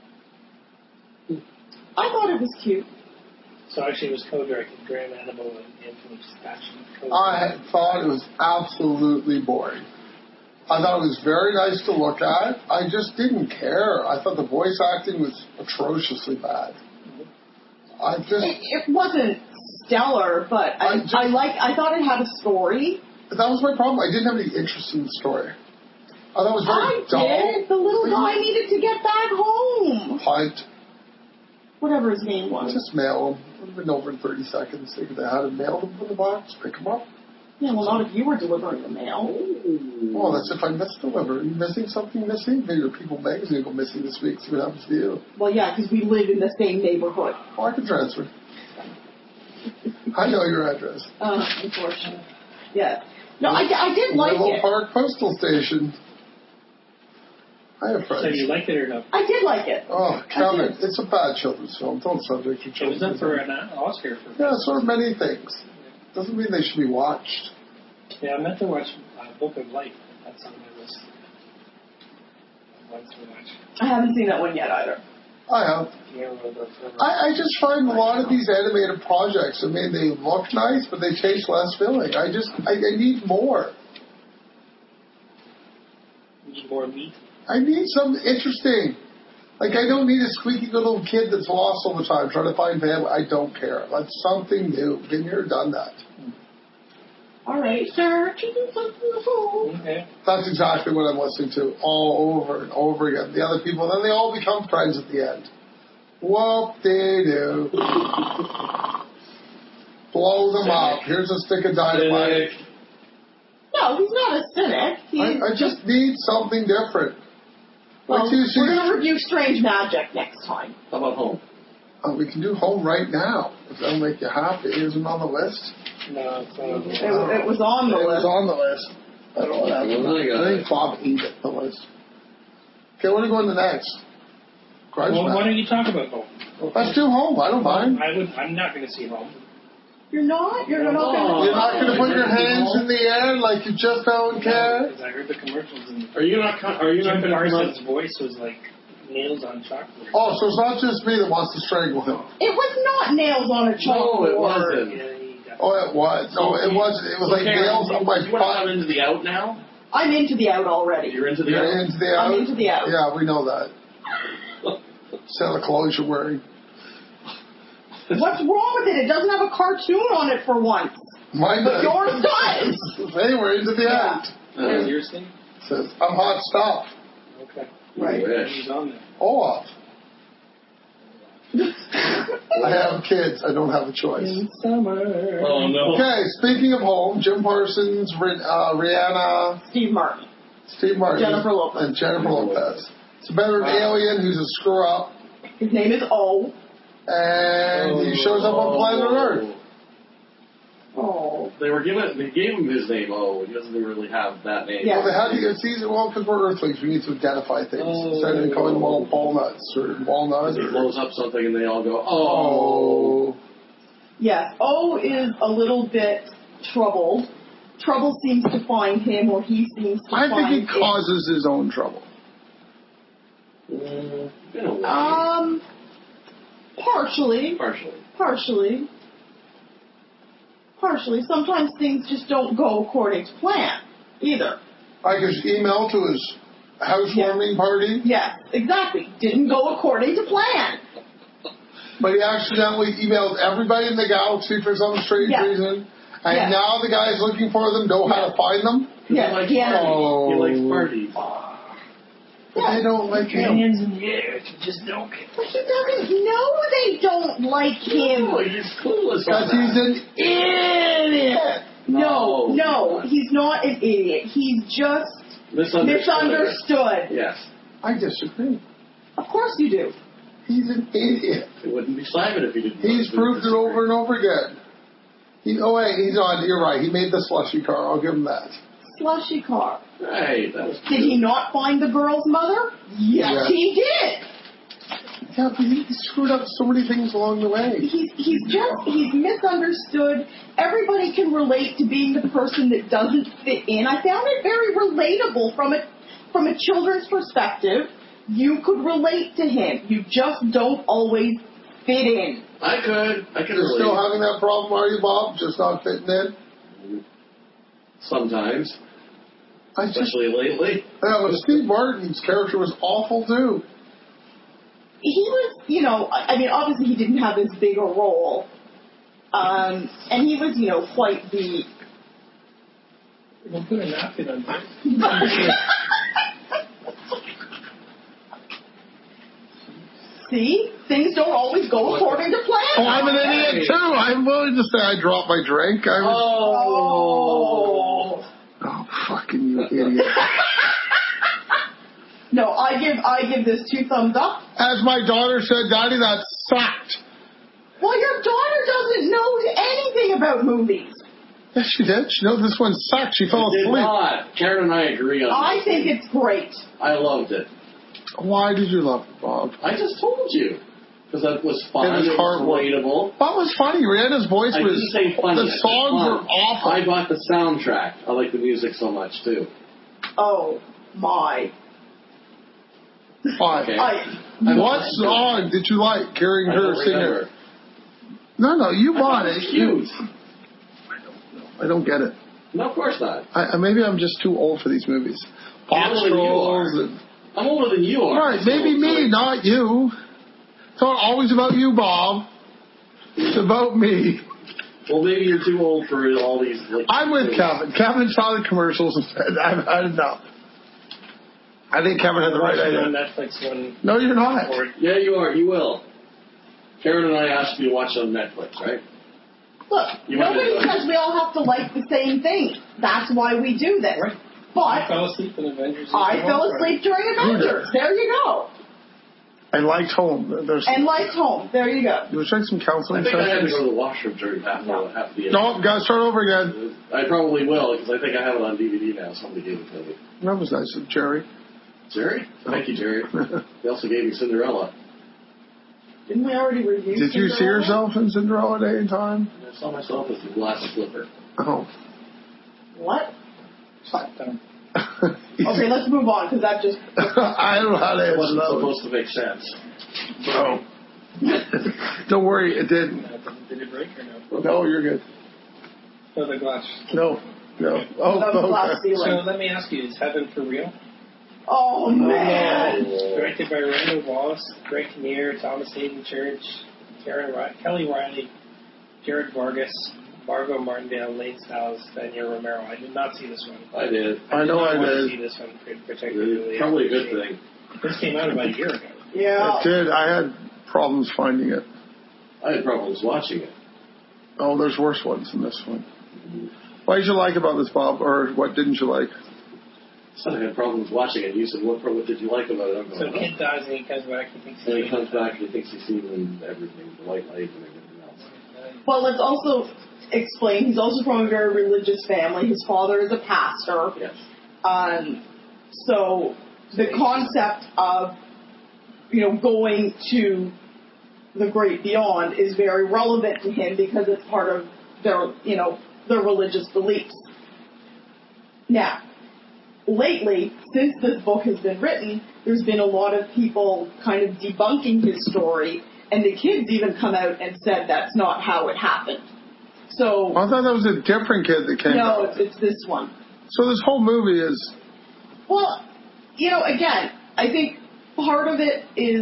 [SPEAKER 3] I thought it was cute.
[SPEAKER 1] So actually it was co-directed Graham Annable and Anthony Stachy.
[SPEAKER 2] I thought it was absolutely boring. I thought it was very nice to look at. I just didn't care. I thought the voice acting was atrociously bad. I just...
[SPEAKER 3] It, it wasn't stellar, but I,
[SPEAKER 2] I just-
[SPEAKER 3] I like. I thought it had a story.
[SPEAKER 2] That was my problem. I didn't have any interest in the story. I thought it was very
[SPEAKER 3] I
[SPEAKER 2] dull.
[SPEAKER 3] did. The little guy needed to get back home.
[SPEAKER 2] Punt.
[SPEAKER 3] Whatever his name was.
[SPEAKER 2] Just mail them. It would have been over in thirty seconds. They could have had him mail them from the box, pick them up.
[SPEAKER 3] Yeah, well, not if you were delivering the mail.
[SPEAKER 2] Well, that's if I misdeliver. Are you missing something missing? Maybe your People magazine will go missing this week. See what happens to you.
[SPEAKER 3] Well, yeah, because we live in the same neighborhood.
[SPEAKER 2] Oh, I can transfer. I know your address.
[SPEAKER 3] Uh, unfortunately. Yeah. No, I, I did like
[SPEAKER 2] Willow
[SPEAKER 3] it.
[SPEAKER 2] Park Postal Station. I have friends.
[SPEAKER 1] So you liked it or no?
[SPEAKER 3] I did like it.
[SPEAKER 2] Oh,
[SPEAKER 3] I
[SPEAKER 2] Kevin,
[SPEAKER 3] did.
[SPEAKER 2] it's a bad children's film. Don't subject your
[SPEAKER 1] It
[SPEAKER 2] children.
[SPEAKER 1] was up
[SPEAKER 2] to
[SPEAKER 1] for
[SPEAKER 2] it.
[SPEAKER 1] an Oscar for
[SPEAKER 2] Yeah, so are many things. Doesn't mean they should be watched.
[SPEAKER 1] Yeah, I meant to watch uh, Book of Life. That's on my list. Once to watch.
[SPEAKER 3] I haven't seen that one yet either.
[SPEAKER 2] I have.
[SPEAKER 1] Guillermo del Toro.
[SPEAKER 2] I, I just find a lot of these animated projects, I mean, they look nice, but they taste less filling. I just, I, I need more.
[SPEAKER 1] Need more meat.
[SPEAKER 2] I need something interesting. Like, I don't need a squeaky little kid that's lost all the time trying to find family. I don't care. That's something new. Been here, done that.
[SPEAKER 3] All right.
[SPEAKER 1] Okay.
[SPEAKER 2] That's exactly what I'm listening to all over and over again. The other people, then they all become friends at the end. Whoop-de-doo. Blow them up. Here's a stick of dynamite.
[SPEAKER 3] No, he's not a cynic. He's
[SPEAKER 2] I, I just need something different.
[SPEAKER 3] Well,
[SPEAKER 2] Wait till you see-
[SPEAKER 3] we're going to review Strange Magic next time.
[SPEAKER 4] How about home?
[SPEAKER 2] Oh, we can do Home right now. If that'll make you happy. Isn't it on the list?
[SPEAKER 1] No, it's not.
[SPEAKER 3] It, it was on the
[SPEAKER 2] It was
[SPEAKER 3] list.
[SPEAKER 2] on the list. I don't know what happened.
[SPEAKER 4] Well, I got
[SPEAKER 2] I
[SPEAKER 4] it.
[SPEAKER 2] think Bob ate it, the list. Okay, what are we going to next? Grudge
[SPEAKER 1] Well, why
[SPEAKER 2] Match.
[SPEAKER 1] don't you talk about Home?
[SPEAKER 2] Let's do Home. I don't mind.
[SPEAKER 1] I would. I'm not going to see Home.
[SPEAKER 3] You're not? You're not
[SPEAKER 4] No.
[SPEAKER 3] going
[SPEAKER 2] You're not going to put your hands in the air like you just don't care?
[SPEAKER 1] Because I heard the commercials and
[SPEAKER 4] Are you not? co- Are you not
[SPEAKER 1] Jim
[SPEAKER 4] going to come
[SPEAKER 1] Parsons' voice was like nails on chalkboard.
[SPEAKER 2] Oh, so it's not just me that wants to strangle him.
[SPEAKER 3] It was not nails on a
[SPEAKER 4] No,
[SPEAKER 3] chalkboard.
[SPEAKER 4] it wasn't.
[SPEAKER 1] Yeah, he got-
[SPEAKER 2] Oh, it was. No, it wasn't. It was like nails on my
[SPEAKER 4] You want to
[SPEAKER 2] butt.
[SPEAKER 4] come into the out now?
[SPEAKER 3] I'm into the out already.
[SPEAKER 4] You're into the
[SPEAKER 2] You're
[SPEAKER 4] out.
[SPEAKER 2] into the out?
[SPEAKER 3] I'm into the out.
[SPEAKER 2] Yeah, we know that. Set of clothes you're wearing.
[SPEAKER 3] What's wrong with it? It doesn't have a cartoon on it for once.
[SPEAKER 2] Mine
[SPEAKER 3] But
[SPEAKER 2] does.
[SPEAKER 3] yours does.
[SPEAKER 2] Hey, we're into the
[SPEAKER 3] Yeah.
[SPEAKER 2] out.
[SPEAKER 1] What was yours thing?
[SPEAKER 2] It says, I'm hot stuff.
[SPEAKER 1] Okay.
[SPEAKER 3] Right.
[SPEAKER 4] Wish.
[SPEAKER 1] Who's on there?
[SPEAKER 2] Olaf. I have kids. I don't have a choice.
[SPEAKER 1] Summer.
[SPEAKER 4] Oh no.
[SPEAKER 2] Okay, speaking of home, Jim Parsons, Ri- uh, Rihanna,
[SPEAKER 3] Steve Martin.
[SPEAKER 2] Steve Martin,
[SPEAKER 3] Jennifer Lopez.
[SPEAKER 2] and Jennifer Lopez. It's about an alien who's a screw up,
[SPEAKER 3] His name is O.
[SPEAKER 2] and he shows up on planet Earth.
[SPEAKER 3] Oh.
[SPEAKER 4] They were given. They gave him his name. Oh, he doesn't really have that name.
[SPEAKER 3] Yeah.
[SPEAKER 2] Well, they had to get season. Well, because we're Earthlings, we need to identify things
[SPEAKER 1] Oh.
[SPEAKER 2] instead of calling them all walnuts or walnuts.
[SPEAKER 4] He
[SPEAKER 2] Or,
[SPEAKER 4] blows up something, and they all go, "Oh."
[SPEAKER 2] oh,
[SPEAKER 3] Yes, O is a little bit troubled. Trouble seems to find him, or he seems to
[SPEAKER 2] I
[SPEAKER 3] find
[SPEAKER 2] think he
[SPEAKER 3] it.
[SPEAKER 2] causes his own trouble.
[SPEAKER 4] Mm, in a way.
[SPEAKER 3] Um, partially.
[SPEAKER 4] Partially.
[SPEAKER 3] Partially. Partially. Sometimes things just don't go according to plan, either.
[SPEAKER 2] Like his email to his housewarming party,
[SPEAKER 3] Yes, exactly. Didn't go according to plan.
[SPEAKER 2] but he accidentally emailed everybody in the galaxy for some strange
[SPEAKER 3] Yeah.
[SPEAKER 2] reason, and
[SPEAKER 3] Yeah.
[SPEAKER 2] now the guys looking for them know how
[SPEAKER 3] Yeah.
[SPEAKER 2] to find them.
[SPEAKER 3] Yes,
[SPEAKER 4] he likes
[SPEAKER 3] yeah.
[SPEAKER 4] parties.
[SPEAKER 2] Oh.
[SPEAKER 4] He likes parties.
[SPEAKER 2] But they don't like him.
[SPEAKER 1] Hands in the air, you just don't get
[SPEAKER 3] But he doesn't know they don't like him.
[SPEAKER 4] No, he's clueless.
[SPEAKER 2] Because he's an idiot.
[SPEAKER 3] No,
[SPEAKER 4] No,
[SPEAKER 3] no,
[SPEAKER 4] he's
[SPEAKER 3] he's not an idiot. He's just
[SPEAKER 4] Misunderstood.
[SPEAKER 3] misunderstood.
[SPEAKER 4] Yes.
[SPEAKER 2] I disagree.
[SPEAKER 3] Of course you do.
[SPEAKER 2] He's an idiot.
[SPEAKER 4] It wouldn't be Simon if he didn't.
[SPEAKER 2] He's proved it over and over again. He, oh, wait, he's on. You're right. He made the slushy car. I'll give him that.
[SPEAKER 3] Slushy car.
[SPEAKER 4] Hey, that was
[SPEAKER 3] Did he not find the girl's mother? Yes,
[SPEAKER 2] Yeah.
[SPEAKER 3] he did.
[SPEAKER 2] Yeah, but he screwed up so many things along the way.
[SPEAKER 3] He's he's just he's misunderstood. Everybody can relate to being the person that doesn't fit in. I found it very relatable from a from a children's perspective. You could relate to him. You just don't always fit in.
[SPEAKER 4] I could. I could
[SPEAKER 2] You're
[SPEAKER 4] relate.
[SPEAKER 2] still having that problem, are you, Bob? Just not fitting in?
[SPEAKER 4] Sometimes,
[SPEAKER 2] I just,
[SPEAKER 4] especially lately.
[SPEAKER 2] yeah, but Steve Martin's character was awful, too.
[SPEAKER 3] He was, you know, I I mean, obviously he didn't have as big a role, um, and he was, you know, quite the.
[SPEAKER 1] We'll put a napkin on there.
[SPEAKER 3] See, things don't always go according to plan.
[SPEAKER 2] Oh, I'm an idiot, too. I'm willing to say I dropped my drink. I was,
[SPEAKER 3] Oh.
[SPEAKER 2] oh, fucking you idiot.
[SPEAKER 3] No, I give I give this two thumbs up.
[SPEAKER 2] As my daughter said, Daddy, that sucked.
[SPEAKER 3] Well, your daughter doesn't know anything about movies.
[SPEAKER 2] Yes, she did. She knows this one sucked. She fell
[SPEAKER 4] It did
[SPEAKER 2] asleep.
[SPEAKER 4] not. Karen and I agree on
[SPEAKER 3] I
[SPEAKER 4] this.
[SPEAKER 3] think it's great.
[SPEAKER 4] I loved it.
[SPEAKER 2] Why did you love it, Bob?
[SPEAKER 4] I just told you. Because that was fun.
[SPEAKER 2] It was
[SPEAKER 4] It was
[SPEAKER 2] heartwarming.
[SPEAKER 4] relatable.
[SPEAKER 2] What was funny? Rihanna's voice
[SPEAKER 4] I
[SPEAKER 2] was.
[SPEAKER 4] didn't say funny. I
[SPEAKER 2] The
[SPEAKER 4] said
[SPEAKER 2] songs
[SPEAKER 4] fun.
[SPEAKER 2] were awful.
[SPEAKER 4] I bought the soundtrack. I like the music so much, too.
[SPEAKER 3] Oh my!
[SPEAKER 2] Why?
[SPEAKER 4] Okay.
[SPEAKER 3] I
[SPEAKER 2] What song did you like hearing
[SPEAKER 4] I
[SPEAKER 2] her
[SPEAKER 4] don't
[SPEAKER 2] sing
[SPEAKER 4] remember.
[SPEAKER 2] it? No, no, you
[SPEAKER 4] I
[SPEAKER 2] bought
[SPEAKER 4] thought
[SPEAKER 2] it.
[SPEAKER 4] it was cute.
[SPEAKER 2] I don't get it.
[SPEAKER 4] No, of course not.
[SPEAKER 2] I, I- maybe I'm just too old for these movies. Box
[SPEAKER 4] older than you
[SPEAKER 2] Trolls
[SPEAKER 4] are.
[SPEAKER 2] and
[SPEAKER 4] I'm older than you are.
[SPEAKER 2] right, maybe
[SPEAKER 4] So-
[SPEAKER 2] me, not you. It's not always about you, Bob. It's about me.
[SPEAKER 4] Well, maybe you're too old for all these. Like,
[SPEAKER 2] I'm with
[SPEAKER 4] movies.
[SPEAKER 2] Kevin. Kevin saw the commercials and said, I, I don't know. I think Kevin had the right
[SPEAKER 1] Watching on
[SPEAKER 2] idea.
[SPEAKER 1] Netflix one.
[SPEAKER 2] No, you're not.
[SPEAKER 1] Or
[SPEAKER 4] Yeah, you are. You will. Karen and I asked you to watch it on Netflix, right?
[SPEAKER 3] look.
[SPEAKER 4] You might
[SPEAKER 3] Nobody
[SPEAKER 4] as well.
[SPEAKER 3] says we all have to like the same thing. That's why we do this.
[SPEAKER 1] Right. I
[SPEAKER 3] But
[SPEAKER 1] fell asleep in Avengers.
[SPEAKER 3] I fell asleep during Avengers. There you go.
[SPEAKER 2] I liked home. There's,
[SPEAKER 3] And liked home. There you go.
[SPEAKER 2] you check some
[SPEAKER 4] I
[SPEAKER 2] counseling
[SPEAKER 4] think I had to
[SPEAKER 2] sessions.
[SPEAKER 4] go to the washroom during half,
[SPEAKER 3] No.
[SPEAKER 4] the half the.
[SPEAKER 2] No, gotta start over again.
[SPEAKER 4] I probably will because I think I have it on D V D now. Somebody gave it to me.
[SPEAKER 2] That was nice of Jerry.
[SPEAKER 4] Jerry? Thank you, Jerry. They also gave me Cinderella.
[SPEAKER 3] Didn't we already review?
[SPEAKER 2] Did you see
[SPEAKER 3] Cinderella?
[SPEAKER 2] yourself in Cinderella Day and Time?
[SPEAKER 4] I saw myself as the glass slipper.
[SPEAKER 2] Oh.
[SPEAKER 3] What?
[SPEAKER 1] Um,
[SPEAKER 3] Okay, let's move on because that just.
[SPEAKER 2] I don't know how to
[SPEAKER 4] It
[SPEAKER 2] answer
[SPEAKER 4] wasn't
[SPEAKER 2] that one.
[SPEAKER 4] supposed to make sense.
[SPEAKER 2] Oh. Don't worry, it didn't.
[SPEAKER 1] uh, did it break or no?
[SPEAKER 2] No, you're good.
[SPEAKER 1] No, the glass.
[SPEAKER 2] No, no. Oh,
[SPEAKER 3] That was glass
[SPEAKER 2] okay.
[SPEAKER 1] So
[SPEAKER 3] ceiling.
[SPEAKER 1] let me ask you: is Heaven for real?
[SPEAKER 3] Oh man!
[SPEAKER 1] Directed by Randall Wallace, Greg Kinnear, Thomas Hayden Church, Karen Ri- Kelly Riley, Jared Vargas, Margot Martindale, Lane Stiles, Daniel Romero. I did not see this one.
[SPEAKER 4] I did.
[SPEAKER 2] I know
[SPEAKER 1] did not
[SPEAKER 2] I
[SPEAKER 1] want to
[SPEAKER 2] did.
[SPEAKER 1] see this one particularly.
[SPEAKER 4] Probably a good thing.
[SPEAKER 1] This came out about a year ago.
[SPEAKER 3] Yeah.
[SPEAKER 2] It did. I had problems finding it.
[SPEAKER 4] I had problems watching it.
[SPEAKER 2] Oh, there's worse ones than this one. What did you like about this, Bob? Or what didn't you like?
[SPEAKER 4] So I had problems watching it. You said, what, what did you like about it? I'm
[SPEAKER 1] So
[SPEAKER 4] going,
[SPEAKER 1] kid dies and he comes back and thinks
[SPEAKER 4] and he
[SPEAKER 1] he's
[SPEAKER 4] comes back and he thinks he's seen everything, the white light and everything else.
[SPEAKER 3] But let's also explain. He's also from a very religious family. His father is a pastor.
[SPEAKER 4] Yes.
[SPEAKER 3] Um, so the concept of, you know, going to the great beyond is very relevant to him because it's part of their, you know, their religious beliefs. Now, lately, since this book has been written, there's been a lot of people kind of debunking his story, and the kids even come out and said that's not how it happened. So,
[SPEAKER 2] I thought that was a different kid that came
[SPEAKER 3] no,
[SPEAKER 2] out.
[SPEAKER 3] it's, it's this one.
[SPEAKER 2] So this whole movie is...
[SPEAKER 3] Well, you know, again, I think part of it is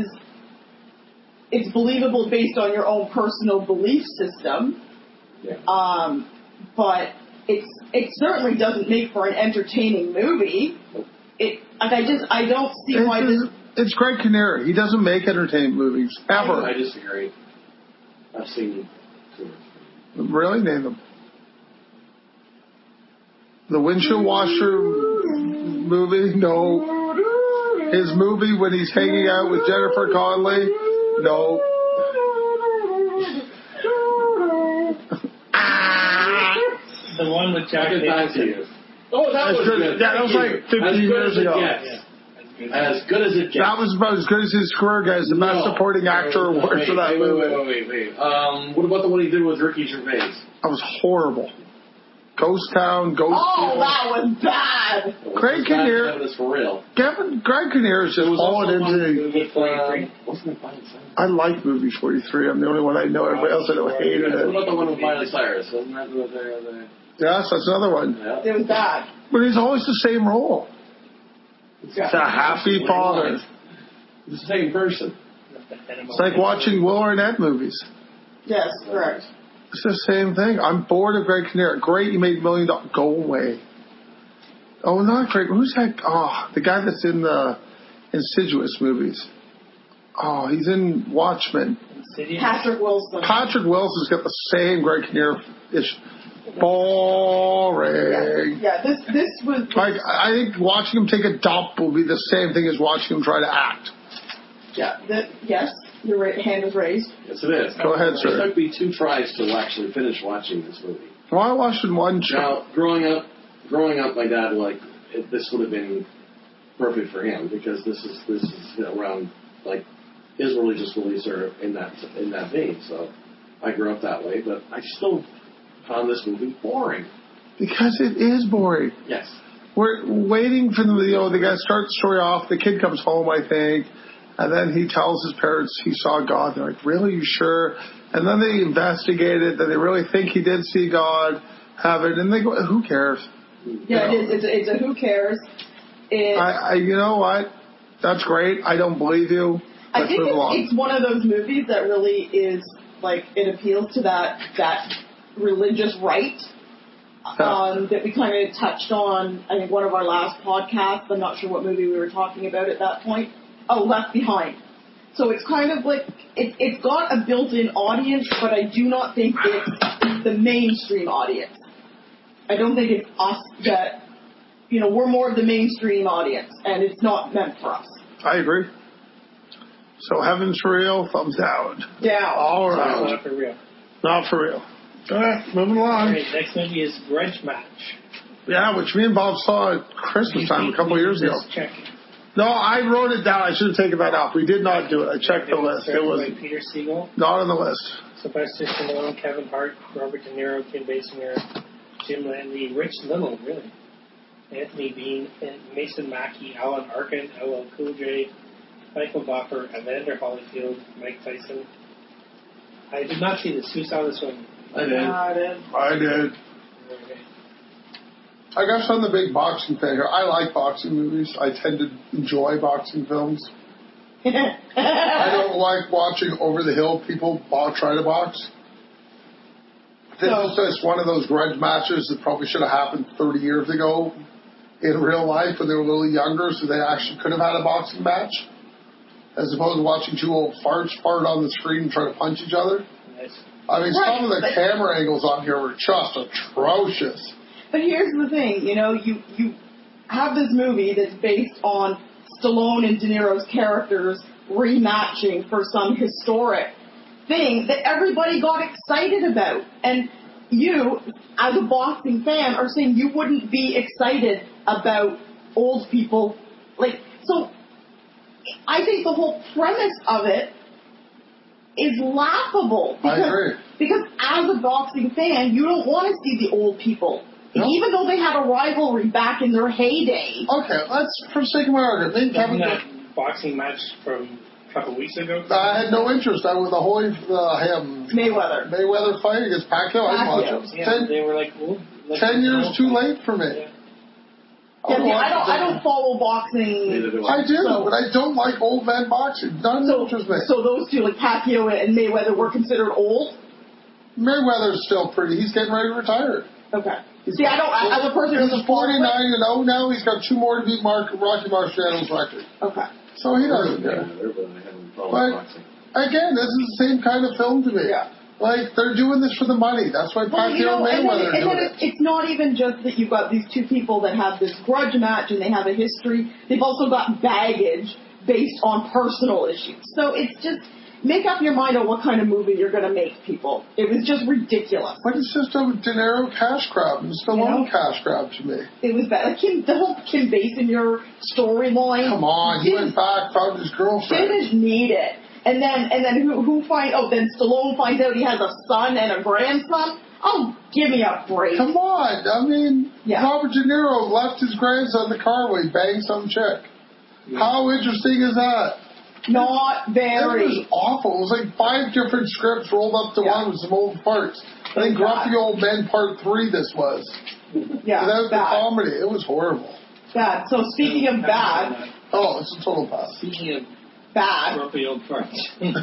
[SPEAKER 3] it's believable based on your own personal belief system,
[SPEAKER 4] Yeah.
[SPEAKER 3] um, but it's it certainly doesn't make for an entertaining movie. it like I just I don't see why
[SPEAKER 2] It's,
[SPEAKER 3] this.
[SPEAKER 2] it's Greg Kinnear. He doesn't make entertainment movies ever.
[SPEAKER 4] I disagree. I've seen two or three.
[SPEAKER 2] Really, name them. The windshield washer movie, no. His movie when he's hanging out with Jennifer Connelly, no.
[SPEAKER 1] The one with Jack
[SPEAKER 4] I'll get back to
[SPEAKER 1] Nicholson.
[SPEAKER 4] you. Oh, that
[SPEAKER 2] That's
[SPEAKER 4] was
[SPEAKER 2] good.
[SPEAKER 4] good.
[SPEAKER 2] Yeah, that
[SPEAKER 4] Thank
[SPEAKER 2] was
[SPEAKER 4] you.
[SPEAKER 2] like fifteen
[SPEAKER 4] as good
[SPEAKER 2] years
[SPEAKER 4] as it
[SPEAKER 2] ago.
[SPEAKER 4] gets.
[SPEAKER 1] Yeah.
[SPEAKER 4] As good as it gets.
[SPEAKER 2] That was about as good as his career gets. The best
[SPEAKER 4] No.
[SPEAKER 2] supporting actor
[SPEAKER 4] Wait,
[SPEAKER 2] award
[SPEAKER 4] wait,
[SPEAKER 2] for that
[SPEAKER 4] wait,
[SPEAKER 2] movie.
[SPEAKER 4] Wait, wait, wait, wait. Um, what about the one he did with Ricky Gervais?
[SPEAKER 2] That was horrible. Ghost Town, Ghost
[SPEAKER 3] Oh,
[SPEAKER 2] People.
[SPEAKER 3] that was bad.
[SPEAKER 2] Greg Kinnear.
[SPEAKER 4] That was for real.
[SPEAKER 2] Kevin, Greg Kinnear is just
[SPEAKER 4] There was
[SPEAKER 2] falling
[SPEAKER 4] also one
[SPEAKER 2] into.
[SPEAKER 4] with, um, wasn't it Miley Cyrus?
[SPEAKER 2] I like movie forty-three. I'm the only one I know. Everybody else I know hated
[SPEAKER 4] What
[SPEAKER 2] it.
[SPEAKER 4] about the one with Miley Cyrus? Wasn't that the, the, the
[SPEAKER 2] Yes, that's another one.
[SPEAKER 4] yeah.
[SPEAKER 3] It was bad.
[SPEAKER 2] But he's always the same role. It's a happy father.
[SPEAKER 4] It's the same person.
[SPEAKER 2] It's like watching Will Arnett movies.
[SPEAKER 3] Yes, correct.
[SPEAKER 2] It's the same thing. I'm bored of Greg Kinnear. Great, you made a million dollars. Go away. Oh, not Greg. Who's that? Oh, the guy that's in the Insidious movies. Oh, he's in Watchmen.
[SPEAKER 3] Patrick Wilson.
[SPEAKER 2] Patrick Wilson's got the same Greg Kinnear-ish. Boring.
[SPEAKER 3] Yeah, yeah, this this was.
[SPEAKER 2] Like, I think watching him take a dump will be the same thing as watching him try to act.
[SPEAKER 3] Yeah, the, yes, your ra- hand is raised.
[SPEAKER 4] Yes, it is.
[SPEAKER 2] Go ahead, sir.
[SPEAKER 4] It took me two tries to actually finish watching this movie.
[SPEAKER 2] Well, I watched it in one shot.
[SPEAKER 4] Now, growing up, growing up, my dad like it, this would have been perfect for him because this is this is you know, around like his religious beliefs are in that in that vein. So I grew up that way, but I still found this movie boring.
[SPEAKER 2] Because it is boring.
[SPEAKER 4] Yes.
[SPEAKER 2] We're waiting for the, you know, the guy starts the story off. The kid comes home, I think, and then he tells his parents he saw God. They're like, "Really? You sure?" And then they investigate it. That they really think he did see God, have it, and they go, "Who cares?"
[SPEAKER 3] Yeah,
[SPEAKER 2] You
[SPEAKER 3] it is. It's a, it's a who cares. It,
[SPEAKER 2] I, I, you know what? That's great. I don't believe you.
[SPEAKER 3] I
[SPEAKER 2] Let's
[SPEAKER 3] think
[SPEAKER 2] move
[SPEAKER 3] it's,
[SPEAKER 2] along.
[SPEAKER 3] it's one of those movies that really is like it appeals to that that religious right um, that we kind of touched on. I think one of our last podcasts. I'm not sure what movie we were talking about at that point. Oh, Left Behind. So it's kind of like it, it's got a built-in audience, but I do not think it's the mainstream audience. I don't think it's us that you know we're more of the mainstream audience, and it's not meant for us.
[SPEAKER 2] I agree. So heaven's for real, thumbs down.
[SPEAKER 3] Yeah.
[SPEAKER 2] All
[SPEAKER 1] So
[SPEAKER 2] right.
[SPEAKER 1] it's not for real.
[SPEAKER 2] Not for real. All right, moving along.
[SPEAKER 1] All right, next movie is Grudge Match.
[SPEAKER 2] Yeah, which me and Bob saw at Christmas time a couple of years ago.
[SPEAKER 1] Just check.
[SPEAKER 2] No, I wrote it down. I should have taken that out. We did not do it. I checked the list. It
[SPEAKER 1] Started
[SPEAKER 2] was
[SPEAKER 1] by Peter Siegel,
[SPEAKER 2] not on the list.
[SPEAKER 1] Sylvester Stallone, Kevin Hart, Robert De Niro, Kim Basinger, Jim Langley, Rich Little, really, Anthony Bean, and Mason Mackey, Alan Arkin, L L Cool J, Michael Buffer, Evander Holyfield, Mike Tyson. I did not see this. Who saw this one?
[SPEAKER 4] I did.
[SPEAKER 3] Uh, it is.
[SPEAKER 2] I did.
[SPEAKER 1] Okay.
[SPEAKER 2] I guess I'm the big boxing fan here. I like boxing movies. I tend to enjoy boxing films. I don't like watching over the hill people bo- try to box. This
[SPEAKER 3] So-
[SPEAKER 2] is just one of those grudge matches that probably should have happened thirty years ago in real life when they were a little younger, so they actually could have had a boxing match, as opposed to watching two old farts fart on the screen and try to punch each other.
[SPEAKER 1] Nice.
[SPEAKER 2] I mean,
[SPEAKER 3] Right,
[SPEAKER 2] some of the
[SPEAKER 3] but-
[SPEAKER 2] camera angles on here were just atrocious.
[SPEAKER 3] But here's the thing, you know, you you have this movie that's based on Stallone and De Niro's characters rematching for some historic thing that everybody got excited about. And you, as a boxing fan, are saying you wouldn't be excited about old people. Like, so I think the whole premise of it is laughable.
[SPEAKER 2] I
[SPEAKER 3] Because,
[SPEAKER 2] agree.
[SPEAKER 3] because as a boxing fan, you don't want to see the old people.
[SPEAKER 2] No.
[SPEAKER 3] Even though they had a rivalry back in their heyday.
[SPEAKER 2] Okay, let's forsake my argument. Me and Kevin,
[SPEAKER 1] Wasn't that boxing match from a couple weeks ago?
[SPEAKER 2] I had no interest. I was the whole uh, him
[SPEAKER 3] Mayweather.
[SPEAKER 2] Mayweather fight against Pacquiao. I didn't watch
[SPEAKER 3] Pacquiao,
[SPEAKER 2] it.
[SPEAKER 1] Yeah,
[SPEAKER 2] Ten,
[SPEAKER 1] they were like, well, let's
[SPEAKER 2] ten
[SPEAKER 1] do
[SPEAKER 2] years
[SPEAKER 1] an
[SPEAKER 2] too
[SPEAKER 1] old
[SPEAKER 2] late for me.
[SPEAKER 1] Yeah.
[SPEAKER 3] Yeah,
[SPEAKER 2] would've
[SPEAKER 3] see, I
[SPEAKER 2] watched
[SPEAKER 3] don't.
[SPEAKER 2] it.
[SPEAKER 3] I don't follow boxing.
[SPEAKER 4] Neither do
[SPEAKER 2] I
[SPEAKER 4] I.
[SPEAKER 2] do,
[SPEAKER 3] So-
[SPEAKER 2] but I don't like old men boxing. None
[SPEAKER 3] So,
[SPEAKER 2] interests me.
[SPEAKER 3] so those two, like Pacquiao and Mayweather, were considered old.
[SPEAKER 2] Mayweather's still pretty. He's getting ready to retire.
[SPEAKER 3] Okay. See, I don't, I, as a person who's
[SPEAKER 2] He's forty-nine and oh now. He's got two more to beat Mark, Rocky Marciano's record.
[SPEAKER 3] Okay.
[SPEAKER 2] So he doesn't care. But, again, this is the same kind of film to me.
[SPEAKER 3] Yeah.
[SPEAKER 2] Like, they're doing this for the money. That's why
[SPEAKER 3] Well, you
[SPEAKER 2] Pacquiao
[SPEAKER 3] know,
[SPEAKER 2] and
[SPEAKER 3] and
[SPEAKER 2] Mayweather
[SPEAKER 3] then,
[SPEAKER 2] are
[SPEAKER 3] and
[SPEAKER 2] doing
[SPEAKER 3] then
[SPEAKER 2] it.
[SPEAKER 3] it's, it's not even just that you've got these two people that have this grudge match and they have a history. They've also got baggage based on personal issues. So it's just, make up your mind on what kind of movie you're going to make, people. It was just ridiculous.
[SPEAKER 2] Like, it's just a De Niro cash grab and Stallone
[SPEAKER 3] You know?
[SPEAKER 2] cash grab to me.
[SPEAKER 3] It was bad. Like Kim, the whole Kim Basinger storyline.
[SPEAKER 2] Come on, he
[SPEAKER 3] didn't-
[SPEAKER 2] went back, found his girlfriend.
[SPEAKER 3] Didn't need it. And then, and then who, who find? Oh, then Stallone finds out he has a son and a grandson. Oh, give me a break.
[SPEAKER 2] Come on, I mean,
[SPEAKER 3] Yeah.
[SPEAKER 2] Robert De Niro left his grandson in the car while he banged some chick.
[SPEAKER 1] Yeah.
[SPEAKER 2] How interesting is that?
[SPEAKER 3] Not
[SPEAKER 2] It
[SPEAKER 3] very.
[SPEAKER 2] was awful. It was like five different scripts rolled up to
[SPEAKER 3] Yeah.
[SPEAKER 2] one with some old farts. I think
[SPEAKER 3] It was
[SPEAKER 2] Grumpy
[SPEAKER 3] bad.
[SPEAKER 2] Old Men Part three this was.
[SPEAKER 3] Yeah,
[SPEAKER 2] Without the
[SPEAKER 3] bad.
[SPEAKER 2] comedy, it was horrible.
[SPEAKER 3] Bad. So speaking of bad,
[SPEAKER 2] Oh, it's a total pass.
[SPEAKER 1] Speaking of
[SPEAKER 3] bad.
[SPEAKER 1] grumpy old farts.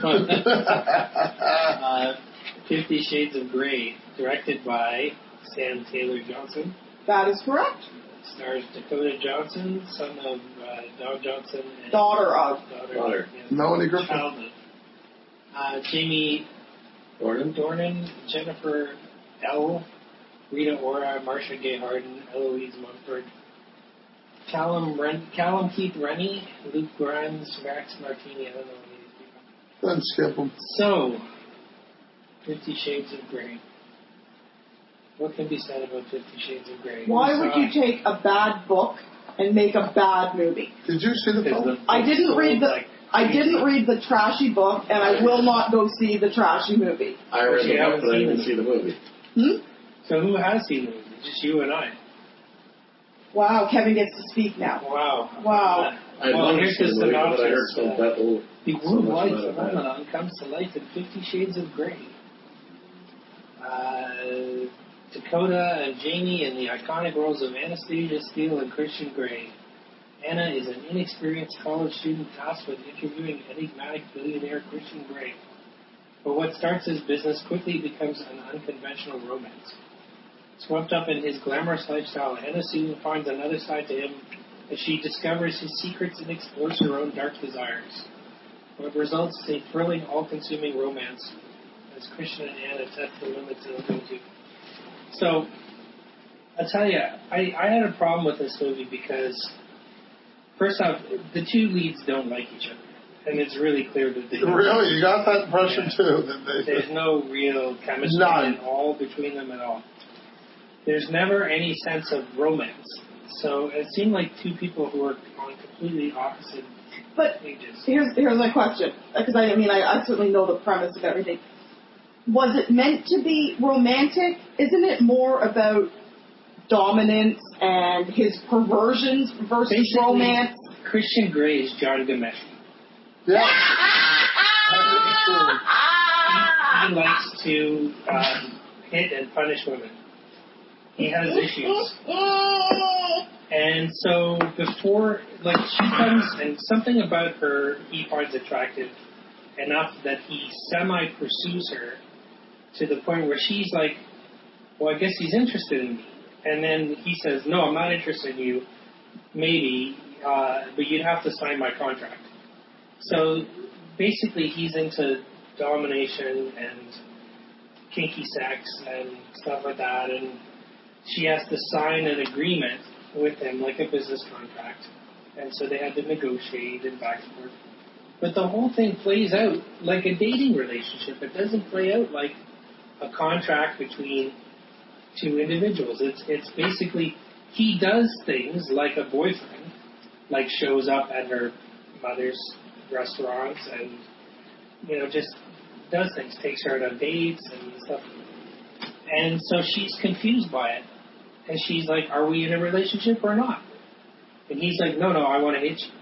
[SPEAKER 1] uh, Fifty Shades of Grey, directed by Sam Taylor Johnson.
[SPEAKER 3] That is correct.
[SPEAKER 1] Stars Dakota Johnson, son of uh, Don Johnson, and
[SPEAKER 3] Daughter of.
[SPEAKER 1] daughter,
[SPEAKER 4] Daughter.
[SPEAKER 1] yes,
[SPEAKER 2] Melanie Griffith.
[SPEAKER 1] child of uh, Jamie
[SPEAKER 4] Gordon?
[SPEAKER 1] Dornan, Jennifer L., Rita Ora, Marcia Gay Harden, Eloise Mumford, Callum Ren- Callum Keith Rennie, Luke Grimes, Max Martini. I don't know any of these people.
[SPEAKER 2] Then skip them.
[SPEAKER 1] So, Fifty Shades of Grey. What can be said about Fifty Shades of Grey?
[SPEAKER 3] Why
[SPEAKER 1] We
[SPEAKER 3] would
[SPEAKER 1] saw-
[SPEAKER 3] you take a bad book and make a bad movie?
[SPEAKER 2] Did you see the
[SPEAKER 1] Because
[SPEAKER 2] film?
[SPEAKER 1] the
[SPEAKER 3] I didn't
[SPEAKER 1] book
[SPEAKER 3] read the.
[SPEAKER 1] sold like
[SPEAKER 3] I
[SPEAKER 1] crazy.
[SPEAKER 3] didn't read the trashy book, and I will not go see the trashy movie.
[SPEAKER 4] I read
[SPEAKER 1] You
[SPEAKER 4] the
[SPEAKER 1] haven't
[SPEAKER 4] book, but I
[SPEAKER 1] seen
[SPEAKER 4] didn't
[SPEAKER 1] it.
[SPEAKER 4] see the movie.
[SPEAKER 3] Hmm?
[SPEAKER 1] So who has seen the movie? Just you and I.
[SPEAKER 3] Wow, Kevin gets to speak now.
[SPEAKER 1] Wow.
[SPEAKER 3] Wow.
[SPEAKER 4] I
[SPEAKER 1] Well,
[SPEAKER 4] wanted
[SPEAKER 1] here's
[SPEAKER 4] to see
[SPEAKER 1] the
[SPEAKER 4] the movie, but I heard
[SPEAKER 1] synopsis.
[SPEAKER 4] some
[SPEAKER 1] Uh,
[SPEAKER 4] that old.
[SPEAKER 1] The
[SPEAKER 4] So
[SPEAKER 1] worldwide
[SPEAKER 4] much about it.
[SPEAKER 1] phenomenon comes to life in Fifty Shades of Grey. Uh, Dakota and Jamie in the iconic roles of Anastasia Steele and Christian Grey. Anna is an inexperienced college student tasked with interviewing enigmatic billionaire Christian Grey. But what starts as business quickly becomes an unconventional romance. Swept up in his glamorous lifestyle, Anna soon finds another side to him as she discovers his secrets and explores her own dark desires. What results is a thrilling, all-consuming romance as Christian and Anna test the limits of the two. So, I'll tell you, I, I had a problem with this movie because, first off, the two leads don't like each other. And it's really clear that they don't.
[SPEAKER 2] Really? You got that impression
[SPEAKER 1] Yeah.
[SPEAKER 2] too? That they,
[SPEAKER 1] There's no real chemistry
[SPEAKER 2] None.
[SPEAKER 1] at all between them at all. There's never any sense of romance. So it seemed like two people who were on completely opposite
[SPEAKER 3] But
[SPEAKER 1] pages.
[SPEAKER 3] here's here's my question, because I, I mean I, I certainly know the premise of everything. Was it meant to be romantic? Isn't it more about dominance and his perversions versus
[SPEAKER 1] Basically,
[SPEAKER 3] romance?
[SPEAKER 1] Christian Grey is John Gameshi.
[SPEAKER 2] yeah. That's true.
[SPEAKER 1] He likes to um, hit and punish women. He has issues. And so before, like, she comes, and something about her he finds attractive enough that he semi-pursues her to the point where she's like, well, I guess he's interested in me. And then he says, no, I'm not interested in you. Maybe, uh, but you'd have to sign my contract. So basically he's into domination and kinky sex and stuff like that, and she has to sign an agreement with him, like a business contract. And so they had to negotiate and back and forth. But the whole thing plays out like a dating relationship. It doesn't play out like a contract between two individuals. It's it's basically he does things like a boyfriend, like shows up at her mother's restaurants and, you know, just does things, takes her out on dates and stuff. And so she's confused by it. And she's like, are we in a relationship or not? And he's like, no, no, I want to hit you.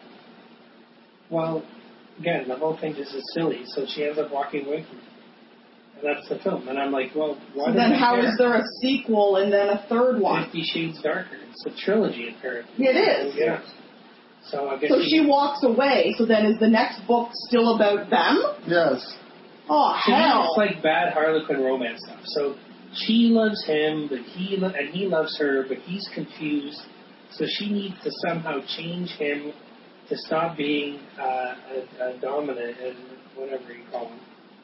[SPEAKER 1] Well, again, the whole thing just is silly. So she ends up walking away from him. And that's the film. And I'm like, well, why
[SPEAKER 3] So
[SPEAKER 1] does
[SPEAKER 3] then
[SPEAKER 1] that
[SPEAKER 3] how
[SPEAKER 1] care?
[SPEAKER 3] is there a sequel and then a third one?
[SPEAKER 1] Fifty Shades Darker. It's a trilogy, apparently.
[SPEAKER 3] It is.
[SPEAKER 1] Yeah. So I guess
[SPEAKER 3] So
[SPEAKER 1] he-
[SPEAKER 3] she walks away, so then is the next book still about them?
[SPEAKER 2] Yes.
[SPEAKER 3] Oh,
[SPEAKER 1] To me,
[SPEAKER 3] hell.
[SPEAKER 1] it's like bad Harlequin romance stuff. So she loves him, but he lo- and he loves her, but he's confused. So she needs to somehow change him to stop being uh, a, a dominant and whatever you call him,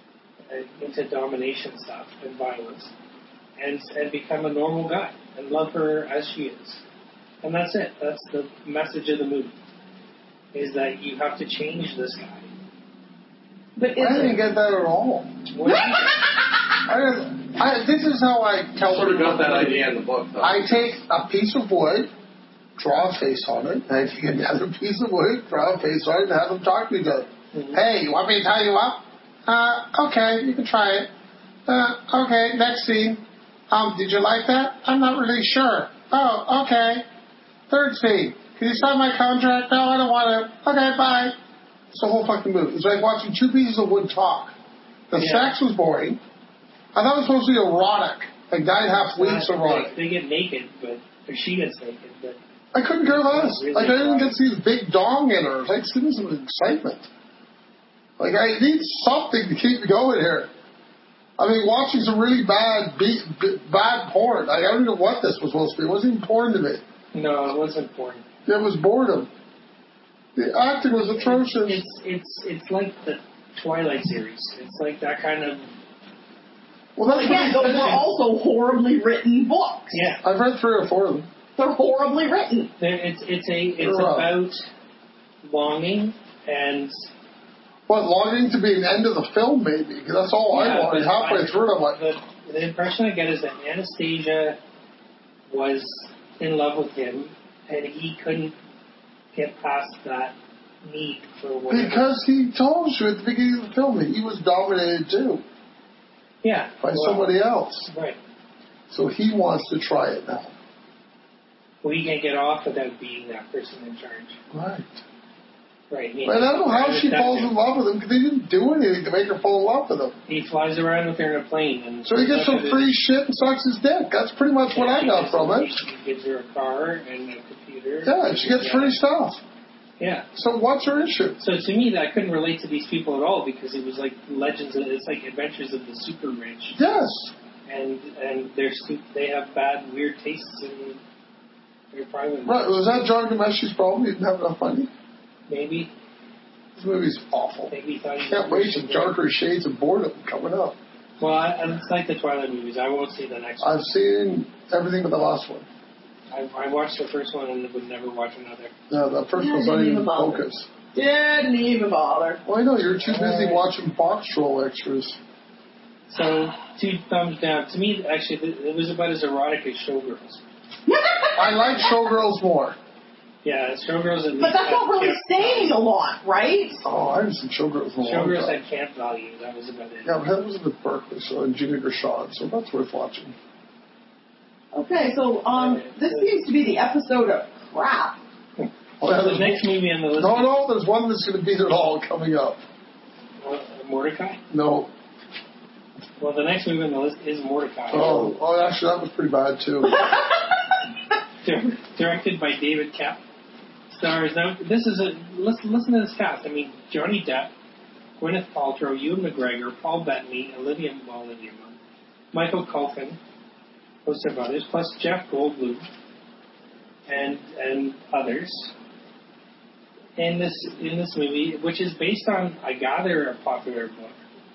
[SPEAKER 1] uh, into domination stuff and violence, and and become a normal guy and love her as she is. And that's it. That's the message of the movie. Is that you have to change this guy.
[SPEAKER 3] But
[SPEAKER 2] I didn't get that at all.
[SPEAKER 1] What do you
[SPEAKER 2] I, didn't- I, this is how I tell
[SPEAKER 4] Sort of
[SPEAKER 2] people.
[SPEAKER 4] got that idea in the book, though.
[SPEAKER 2] I take a piece of wood, draw a face on it, and I take another piece of wood, draw a face on it, and have them talk to each other.
[SPEAKER 1] Mhm.
[SPEAKER 2] Hey, you want me to tie you up? Uh, okay, you can try it. Uh, okay, next scene. Um, did you like that? I'm not really sure. Oh, okay. Third scene. Can you sign my contract? No, I don't want to. Okay, bye. It's the whole fucking movie. It's like watching two pieces of wood talk. The
[SPEAKER 1] Yeah.
[SPEAKER 2] sex was boring. I thought it was supposed to be erotic. Like nine and a half weeks
[SPEAKER 1] They-
[SPEAKER 2] erotic.
[SPEAKER 1] They get naked, but or she gets naked, but
[SPEAKER 2] I couldn't care less.
[SPEAKER 1] Really
[SPEAKER 2] Like I didn't
[SPEAKER 1] erotic.
[SPEAKER 2] get to see his big dong in her. It was like give me some excitement. Like I need something to keep me going here. I mean, watching some really bad, beat, b- bad porn. Like, I don't know what this was supposed to be. It wasn't even porn to me.
[SPEAKER 1] no, it wasn't porn.
[SPEAKER 2] It was boredom. The acting was atrocious.
[SPEAKER 1] It's it's it's like the Twilight series. It's like that kind of
[SPEAKER 2] Well, that's
[SPEAKER 3] Again,
[SPEAKER 2] what
[SPEAKER 3] those are also horribly written books.
[SPEAKER 1] yeah.
[SPEAKER 2] I've read three or four of them.
[SPEAKER 3] They're horribly written.
[SPEAKER 1] There, it's it's a it's
[SPEAKER 2] They're, uh,
[SPEAKER 1] about longing and
[SPEAKER 2] But longing to be an end of the film, maybe. Because that's all
[SPEAKER 1] yeah,
[SPEAKER 2] I wanted.
[SPEAKER 1] but
[SPEAKER 2] Halfway
[SPEAKER 1] I-
[SPEAKER 2] through it, I'm like,
[SPEAKER 1] the the impression I get is that Anastasia was in love with him, and he couldn't get past that need for whatever.
[SPEAKER 2] because he told you at the beginning of the film that he was dominated too
[SPEAKER 1] yeah,
[SPEAKER 2] by
[SPEAKER 1] well,
[SPEAKER 2] somebody else.
[SPEAKER 1] right.
[SPEAKER 2] So he wants to try it now.
[SPEAKER 1] Well, you can't get off without being that person in charge.
[SPEAKER 2] Right.
[SPEAKER 1] Right. He,
[SPEAKER 2] And I don't know how she
[SPEAKER 1] that's
[SPEAKER 2] falls
[SPEAKER 1] it.
[SPEAKER 2] in love with him because they didn't do anything to make her fall in love with him.
[SPEAKER 1] He flies around with her in a plane, and
[SPEAKER 2] So he gets some
[SPEAKER 1] much of it-
[SPEAKER 2] free shit and sucks his dick. That's pretty much what I
[SPEAKER 1] She
[SPEAKER 2] got
[SPEAKER 1] gives-
[SPEAKER 2] from it.
[SPEAKER 1] He gives her a car and a computer.
[SPEAKER 2] Yeah, she gets free stuff.
[SPEAKER 1] Yeah.
[SPEAKER 2] So what's her issue?
[SPEAKER 1] So to me, that couldn't relate to these people at all because it was like legends. Of, it's like adventures of the super rich,
[SPEAKER 2] Yes.
[SPEAKER 1] and and they're su- they have bad, weird tastes in their private.
[SPEAKER 2] Right. Was that John Gameshi's problem? He didn't have enough money?
[SPEAKER 1] Maybe
[SPEAKER 2] This movie's awful.
[SPEAKER 1] maybe he thought he
[SPEAKER 2] Can't wait to darker shades of boredom coming up.
[SPEAKER 1] Well, I, it's like the Twilight movies. I won't see the next one.
[SPEAKER 2] I've seen everything but the last one.
[SPEAKER 1] I, I watched the first one and would never watch another.
[SPEAKER 2] No, the first
[SPEAKER 3] Yeah,
[SPEAKER 2] one's not
[SPEAKER 3] didn't
[SPEAKER 2] even
[SPEAKER 3] even bother.
[SPEAKER 2] focused.
[SPEAKER 3] Didn't even bother.
[SPEAKER 2] Well, I know, you're too busy
[SPEAKER 1] Uh,
[SPEAKER 2] watching box troll extras.
[SPEAKER 1] So two thumbs down. To me, actually, th- it was about as erotic as Showgirls.
[SPEAKER 2] I like Showgirls more.
[SPEAKER 1] Yeah, Showgirls at least.
[SPEAKER 3] But that's
[SPEAKER 1] had
[SPEAKER 3] not really
[SPEAKER 1] camp
[SPEAKER 3] saying a lot, right?
[SPEAKER 2] Oh, I haven't seen Showgirls in a long
[SPEAKER 1] Showgirls
[SPEAKER 2] time.
[SPEAKER 1] had camp value. That was about it.
[SPEAKER 2] Yeah, but that was at Berkeley, so and Gina Gershon, so that's worth watching.
[SPEAKER 3] Okay, so um, this seems to be the episode of crap.
[SPEAKER 2] Oh, yeah,
[SPEAKER 1] So the
[SPEAKER 2] there's
[SPEAKER 1] next movie on the list
[SPEAKER 2] no,
[SPEAKER 1] is
[SPEAKER 2] no, there's one that's going to beat it all coming up.
[SPEAKER 1] uh, Mordecai.
[SPEAKER 2] No.
[SPEAKER 1] Well, the next movie on the list is Mordecai.
[SPEAKER 2] Oh, oh, actually, that was pretty bad, too.
[SPEAKER 1] Di- Directed by David Koepp. Stars now. This is a listen. Listen to this cast. I mean, Johnny Depp, Gwyneth Paltrow, Ewan McGregor, Paul Bettany, Olivia, well, Olivia Munn, Michael Culkin, host of others, plus Jeff Goldblum, and and others. In this in this movie, which is based on, I gather, a popular book.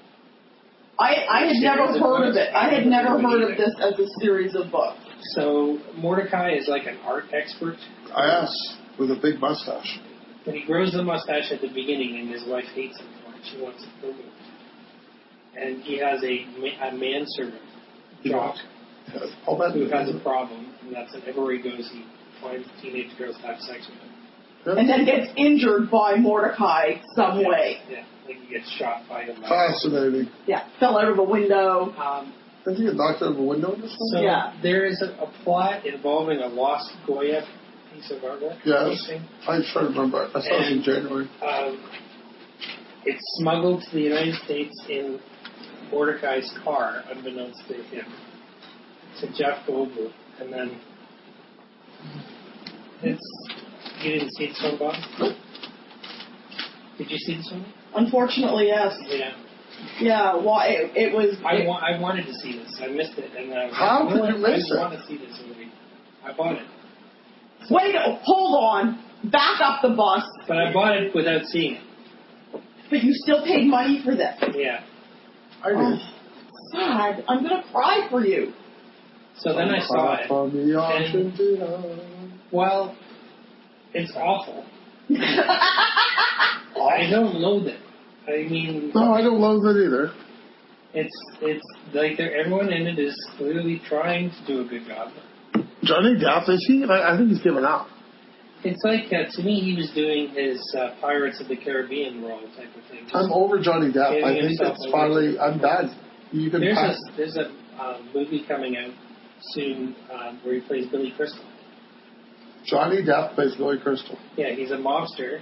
[SPEAKER 3] I, I had never
[SPEAKER 1] Series of
[SPEAKER 3] heard of
[SPEAKER 1] books?
[SPEAKER 3] it. I had never heard of
[SPEAKER 1] Either.
[SPEAKER 3] this as a series of books.
[SPEAKER 1] So Mordecai is like an art expert.
[SPEAKER 2] I asked, with a big mustache.
[SPEAKER 1] But he grows the mustache at the beginning, and his wife hates him for it. She wants it removed. And he has a, ma- a manservant, Jock,
[SPEAKER 2] Yeah, all that
[SPEAKER 1] who has a problem, and that's that everywhere he goes, he finds teenage girls to have sex with him.
[SPEAKER 2] Yeah.
[SPEAKER 3] And then gets injured by Mordecai some
[SPEAKER 1] yeah.
[SPEAKER 3] way.
[SPEAKER 1] Yeah, like he gets shot by him.
[SPEAKER 2] Fascinating.
[SPEAKER 3] Yeah, fell out of a window.
[SPEAKER 1] Um,
[SPEAKER 2] Didn't he get knocked out of a window in this
[SPEAKER 1] so
[SPEAKER 2] one?
[SPEAKER 3] Yeah.
[SPEAKER 1] there is a, a plot involving a lost Goya piece of artwork.
[SPEAKER 2] Yes.
[SPEAKER 1] painting.
[SPEAKER 2] I try to remember. I saw it in
[SPEAKER 1] And-
[SPEAKER 2] January.
[SPEAKER 1] Um, it's smuggled to the United States in Mordecai's car, unbeknownst to him, to Jeff Goldblum, and then it's. You didn't see this one, Bob? Did you see this one?
[SPEAKER 3] Unfortunately, yes.
[SPEAKER 1] Yeah.
[SPEAKER 3] Yeah, well, it, it was.
[SPEAKER 1] I,
[SPEAKER 3] It,
[SPEAKER 1] wa- I wanted to see this. I missed it, and I was
[SPEAKER 2] How
[SPEAKER 1] like, you know
[SPEAKER 2] could you
[SPEAKER 1] what?
[SPEAKER 2] miss
[SPEAKER 1] I
[SPEAKER 2] it?
[SPEAKER 1] want to see this movie. I bought it,
[SPEAKER 3] wait, hold on. Back up the bus.
[SPEAKER 1] but I bought it without seeing it.
[SPEAKER 3] But you still paid money for this.
[SPEAKER 1] Yeah.
[SPEAKER 2] I did.
[SPEAKER 3] Oh, sad. I'm gonna cry for you.
[SPEAKER 1] So then I saw it.
[SPEAKER 2] From the ocean to the-
[SPEAKER 1] Well, it's awful. I don't loathe it. I mean,
[SPEAKER 2] No, I don't loathe it either.
[SPEAKER 1] it's it's like they're, everyone in it is clearly trying to do a good job.
[SPEAKER 2] Johnny Depp, is he? I I think he's given up.
[SPEAKER 1] It's like uh, to me, he was doing his uh, Pirates of the Caribbean role type of thing.
[SPEAKER 2] I'm over Johnny Depp.
[SPEAKER 1] Giving
[SPEAKER 2] I think
[SPEAKER 1] himself
[SPEAKER 2] it's
[SPEAKER 1] over
[SPEAKER 2] finally,
[SPEAKER 1] to-
[SPEAKER 2] I'm done. You can
[SPEAKER 1] There's
[SPEAKER 2] pass.
[SPEAKER 1] a there's a um, movie coming out soon um, where he plays Billy Crystal.
[SPEAKER 2] Johnny Depp plays Billy Crystal.
[SPEAKER 1] Yeah, he's a mobster.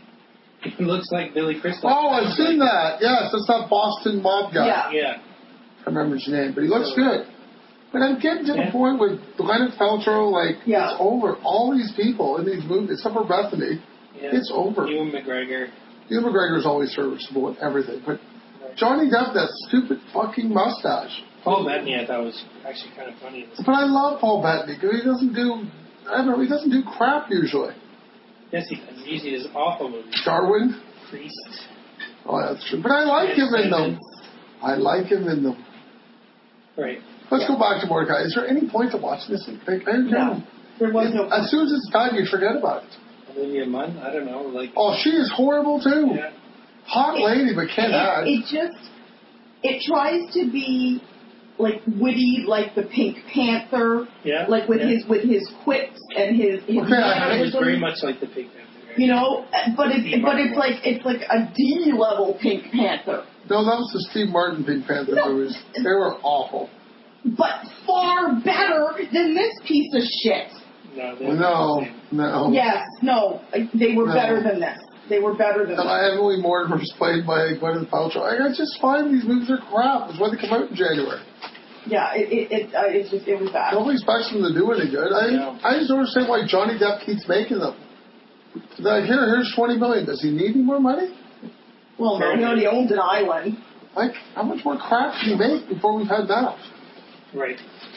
[SPEAKER 1] He looks like Billy Crystal.
[SPEAKER 2] Oh, I've seen that. Yes, that's that Boston mob guy.
[SPEAKER 3] Yeah.
[SPEAKER 1] Yeah.
[SPEAKER 2] I can't remember his name, but he looks
[SPEAKER 1] So-
[SPEAKER 2] good. But I'm getting to
[SPEAKER 1] Yeah.
[SPEAKER 2] the point with Gwyneth Paltrow, like,
[SPEAKER 3] Yeah.
[SPEAKER 2] it's over. All these people in these movies, except for Bethany,
[SPEAKER 1] yeah.
[SPEAKER 2] it's over.
[SPEAKER 1] Ewan McGregor.
[SPEAKER 2] Ewan McGregor's always serviceable with everything, but
[SPEAKER 1] Right.
[SPEAKER 2] Johnny Depp, that stupid fucking mustache.
[SPEAKER 1] Paul Bettany, I thought was actually kind of funny. In this.
[SPEAKER 2] But I love Paul Bettany because he doesn't do, I don't know, he doesn't do crap usually.
[SPEAKER 1] Yes, he does. He usually does awful movies.
[SPEAKER 2] Darwin?
[SPEAKER 1] Priest.
[SPEAKER 2] Oh, that's true. But I like him in them. I like him in them.
[SPEAKER 1] Right.
[SPEAKER 2] Let's go back to Mordecai. Is there any point to watching this? Like, I don't
[SPEAKER 3] No.
[SPEAKER 2] know.
[SPEAKER 3] There was no.
[SPEAKER 2] As soon as it's done, you forget about it.
[SPEAKER 1] Olivia Munn, I don't know, like.
[SPEAKER 2] Oh, she is horrible too.
[SPEAKER 1] Yeah.
[SPEAKER 2] Hot lady, but can't act.
[SPEAKER 3] It, it just it tries to be like witty, like the Pink Panther,
[SPEAKER 1] Yeah.
[SPEAKER 3] like with
[SPEAKER 1] yeah.
[SPEAKER 3] his with his quips and his. his
[SPEAKER 2] Okay, I-
[SPEAKER 1] Yeah, it was
[SPEAKER 3] mannerisms,
[SPEAKER 1] very much like the Pink Panther. Right?
[SPEAKER 3] You know, but it's
[SPEAKER 1] Steve
[SPEAKER 3] but
[SPEAKER 1] Martin
[SPEAKER 3] it's
[SPEAKER 1] was.
[SPEAKER 3] like it's like a D level Pink Panther,
[SPEAKER 2] No, that was the Steve Martin Pink Panther
[SPEAKER 3] No.
[SPEAKER 2] movies. They were awful.
[SPEAKER 3] but far better than this piece of shit.
[SPEAKER 1] No, they're
[SPEAKER 2] No,
[SPEAKER 1] not the same.
[SPEAKER 2] no.
[SPEAKER 3] Yes, no, they were
[SPEAKER 2] No.
[SPEAKER 3] better than this. They were better than
[SPEAKER 2] And
[SPEAKER 3] this.
[SPEAKER 2] I Emily Mortimer was played by Gwyneth Paltrow. I I just find these movies are crap. That's why they come out in January.
[SPEAKER 3] Yeah, it it it, uh, it's just it was bad.
[SPEAKER 2] Nobody expects them to do any good. I
[SPEAKER 1] No.
[SPEAKER 2] I just don't understand why Johnny Depp keeps making them. Like, here, here's twenty million. Does he need any more money?
[SPEAKER 3] Well, no, he already owns an island.
[SPEAKER 2] Like, how much more crap can he make before we've had that?
[SPEAKER 1] Right.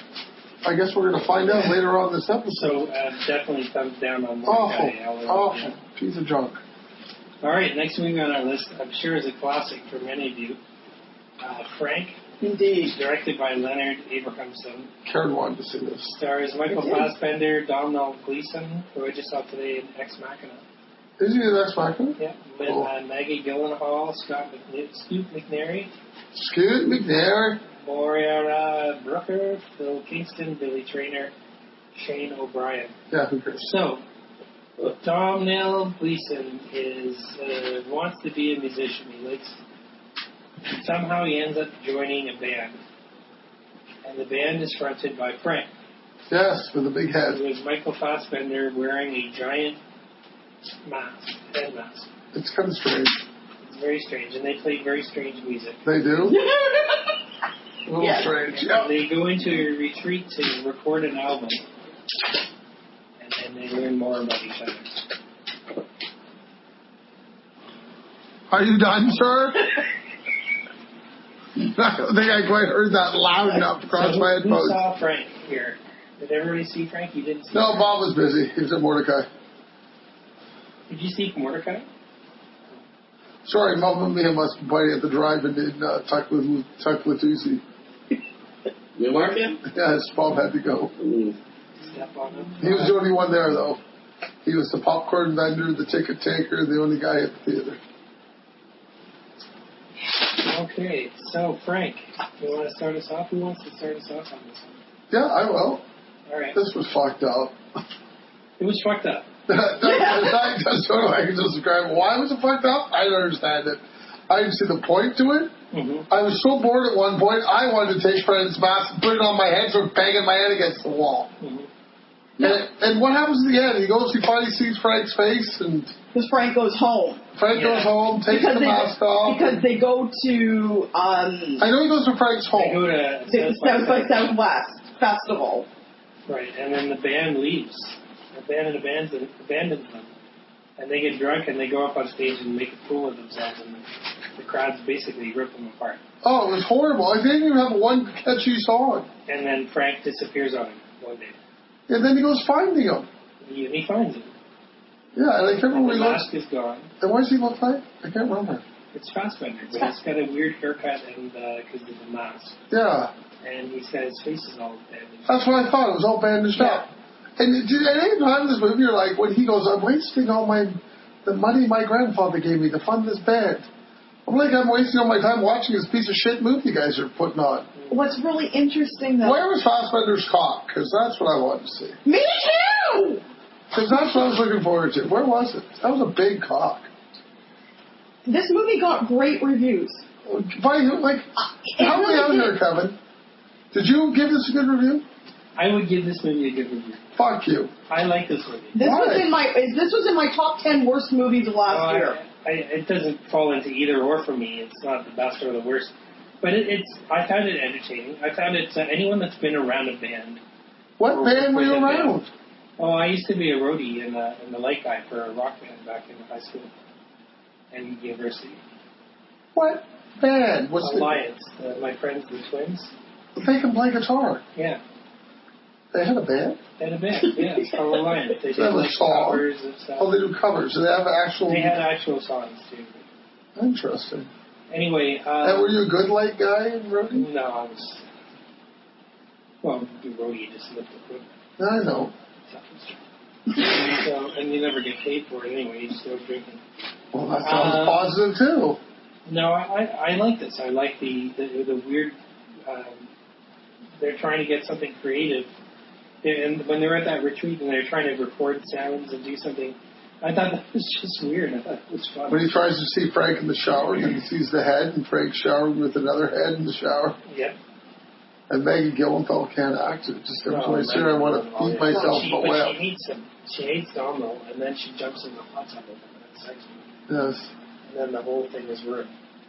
[SPEAKER 2] I guess we're going to find out later on this episode.
[SPEAKER 1] So uh, definitely thumbs down on
[SPEAKER 2] Awful,
[SPEAKER 1] Mordecai. I'll-
[SPEAKER 2] awful
[SPEAKER 1] yeah.
[SPEAKER 2] piece of junk.
[SPEAKER 1] All right, next movie on our list, I'm sure is a classic for many of you. Uh, Frank,
[SPEAKER 3] Indeed.
[SPEAKER 1] directed by Leonard Abrahamson,
[SPEAKER 2] Karen wanted to see this.
[SPEAKER 1] stars Michael
[SPEAKER 3] I did.
[SPEAKER 1] Fassbender, Donald Gleason, who I just saw today in Ex Machina.
[SPEAKER 2] Is he the next Michael?
[SPEAKER 1] Yeah, with
[SPEAKER 2] Cool.
[SPEAKER 1] uh, Maggie Gyllenhaal, Scott McNe- Scoot McNairy,
[SPEAKER 2] Scoot McNair.
[SPEAKER 1] Moira Brooker, Phil Kingston, Billy Traynor, Shane O'Brien.
[SPEAKER 2] Yeah, who cares?
[SPEAKER 1] So, Domhnall Gleeson is uh, wants to be a musician. He likes. Somehow he ends up joining a band, and the band is fronted by Frank,
[SPEAKER 2] Yes, with a big head.
[SPEAKER 1] who is Michael Fassbender wearing a giant mask, head mask.
[SPEAKER 2] It's kind of strange.
[SPEAKER 1] It's very strange, and they play very strange music.
[SPEAKER 2] They do? A little
[SPEAKER 3] Yes.
[SPEAKER 2] strange.
[SPEAKER 1] And
[SPEAKER 2] Yeah.
[SPEAKER 1] They go into a retreat to record an album, and then they learn more about each other.
[SPEAKER 2] Are you done, sir? I don't think I quite heard that loud enough across
[SPEAKER 1] so
[SPEAKER 2] my
[SPEAKER 1] who
[SPEAKER 2] headphones.
[SPEAKER 1] saw Frank here? Did everybody see Frank? You didn't see
[SPEAKER 2] No,
[SPEAKER 1] Frank.
[SPEAKER 2] Bob was busy. He was at Mordecai.
[SPEAKER 1] Did you see Mordecai?
[SPEAKER 2] Sorry, Mom and me must be biting at the drive-in in uh, Tucklatusi.
[SPEAKER 4] Newmarket?
[SPEAKER 2] Yes, Bob had to go.
[SPEAKER 4] Mm.
[SPEAKER 1] Step on him.
[SPEAKER 2] He was the only one there, though. He was the popcorn vendor, the ticket taker, the only guy at the theater.
[SPEAKER 1] Okay, so Frank, you want to start us off? Who wants to start us off on this one?
[SPEAKER 2] Yeah, I will.
[SPEAKER 1] All right.
[SPEAKER 2] This was fucked up.
[SPEAKER 1] It was fucked up.
[SPEAKER 2] I just don't know if I can just describe why was it fucked up. I don't understand it. I didn't see the point to it.
[SPEAKER 1] Mm-hmm.
[SPEAKER 2] I was so bored at one point, I wanted to take Frank's mask and put it on my head, so banging my head against the wall.
[SPEAKER 1] Mm-hmm.
[SPEAKER 2] And, and what happens at the end? He goes, he finally sees Frank's face, and
[SPEAKER 3] Because Frank goes home.
[SPEAKER 2] Frank
[SPEAKER 1] Yeah.
[SPEAKER 2] goes home, takes
[SPEAKER 3] Because
[SPEAKER 2] the
[SPEAKER 3] they,
[SPEAKER 2] mask off.
[SPEAKER 3] because they go to um,
[SPEAKER 2] I know he goes to Frank's
[SPEAKER 1] They go
[SPEAKER 2] home.
[SPEAKER 1] to
[SPEAKER 3] the South by Southwest Festival.
[SPEAKER 1] Right, and then the band leaves. The band and abandons, abandons them. and they get drunk and they go up on stage and make a fool of themselves, and the crowds basically rip them apart.
[SPEAKER 2] Oh, it was horrible. I didn't even have one catchy song.
[SPEAKER 1] And then Frank disappears on him one day.
[SPEAKER 2] And then he goes finding him.
[SPEAKER 1] He, he finds him.
[SPEAKER 2] Yeah, and I can't remember
[SPEAKER 1] The
[SPEAKER 2] what he
[SPEAKER 1] mask
[SPEAKER 2] looks.
[SPEAKER 1] is gone.
[SPEAKER 2] And what does he look like? I can't remember.
[SPEAKER 1] It's Fassbender, but he's got a weird haircut and because of the mask.
[SPEAKER 2] Yeah.
[SPEAKER 1] And he's got his face is all bandaged.
[SPEAKER 2] That's what I thought. It was all bandaged
[SPEAKER 1] Yeah.
[SPEAKER 2] up. And did, at any time in this movie, you're like, when he goes, I'm wasting all my, the money my grandfather gave me to fund this band. I'm like, I'm wasting all my time watching this piece of shit movie you guys are putting on.
[SPEAKER 3] What's really interesting, though...
[SPEAKER 2] Where was Fassbender's cock? Because that's what I wanted to see.
[SPEAKER 3] Me too!
[SPEAKER 2] Because that's what I was looking forward to. Where was it? That was a big cock.
[SPEAKER 3] This movie got great reviews.
[SPEAKER 2] By, like,
[SPEAKER 3] It
[SPEAKER 2] help me
[SPEAKER 3] really
[SPEAKER 2] out
[SPEAKER 3] did.
[SPEAKER 2] here, Kevin. Did you give this a good review?
[SPEAKER 1] I would give this movie a good review.
[SPEAKER 2] Fuck you.
[SPEAKER 1] I like this movie.
[SPEAKER 3] This
[SPEAKER 2] Why?
[SPEAKER 3] was in my is- this was in my top ten worst movies of last
[SPEAKER 1] Uh,
[SPEAKER 3] year.
[SPEAKER 1] I, it doesn't fall into either or for me. It's not the best or the worst. But it, it's I found it entertaining. I found it, uh, anyone that's been around a band.
[SPEAKER 2] What
[SPEAKER 1] or
[SPEAKER 2] band were you
[SPEAKER 1] with a band.
[SPEAKER 2] around?
[SPEAKER 1] Oh, I used to be a roadie in the, in the light guy for a rock band back in high school and university.
[SPEAKER 2] What band? What's
[SPEAKER 1] Alliance. Uh, my friends, the twins.
[SPEAKER 2] the... They can play guitar.
[SPEAKER 1] Yeah.
[SPEAKER 2] They had a band?
[SPEAKER 1] They had a band. Yeah, it's called Alliance. They
[SPEAKER 2] They
[SPEAKER 1] did
[SPEAKER 2] have a
[SPEAKER 1] like
[SPEAKER 2] song?
[SPEAKER 1] covers and stuff.
[SPEAKER 2] Oh, they do covers. Do they have actual...
[SPEAKER 1] They had actual songs, too.
[SPEAKER 2] Interesting.
[SPEAKER 1] Anyway. Uh,
[SPEAKER 2] And were you a good light guy in roadie?
[SPEAKER 1] No, I was. Well, the roadie just lift equipment.
[SPEAKER 2] I know.
[SPEAKER 1] So, and you never get paid for it anyway. You just go drinking.
[SPEAKER 2] Well, that sounds
[SPEAKER 1] Uh,
[SPEAKER 2] positive, too.
[SPEAKER 1] No, I, I, I like this. I like the the, the weird. Um, they're trying to get something creative, and when they're at that retreat and they're trying to record sounds and do something, I thought that was just weird. I thought it was fun.
[SPEAKER 2] When he tries to see Frank in the shower, and he sees the head, and Frank's showering with another head in the shower.
[SPEAKER 1] Yeah.
[SPEAKER 2] And Maggie Gyllenhaal can't act. It just comes
[SPEAKER 1] No,
[SPEAKER 2] to my
[SPEAKER 1] Maggie
[SPEAKER 2] sure I want to
[SPEAKER 1] Gyllenhaal,
[SPEAKER 2] beat
[SPEAKER 1] yeah.
[SPEAKER 2] myself
[SPEAKER 1] she,
[SPEAKER 2] in the
[SPEAKER 1] but
[SPEAKER 2] web.
[SPEAKER 1] she hates him. She hates Domhnall, and then she jumps in the hot tub with him and has sex with him.
[SPEAKER 2] Yes.
[SPEAKER 1] And then the whole thing is ruined.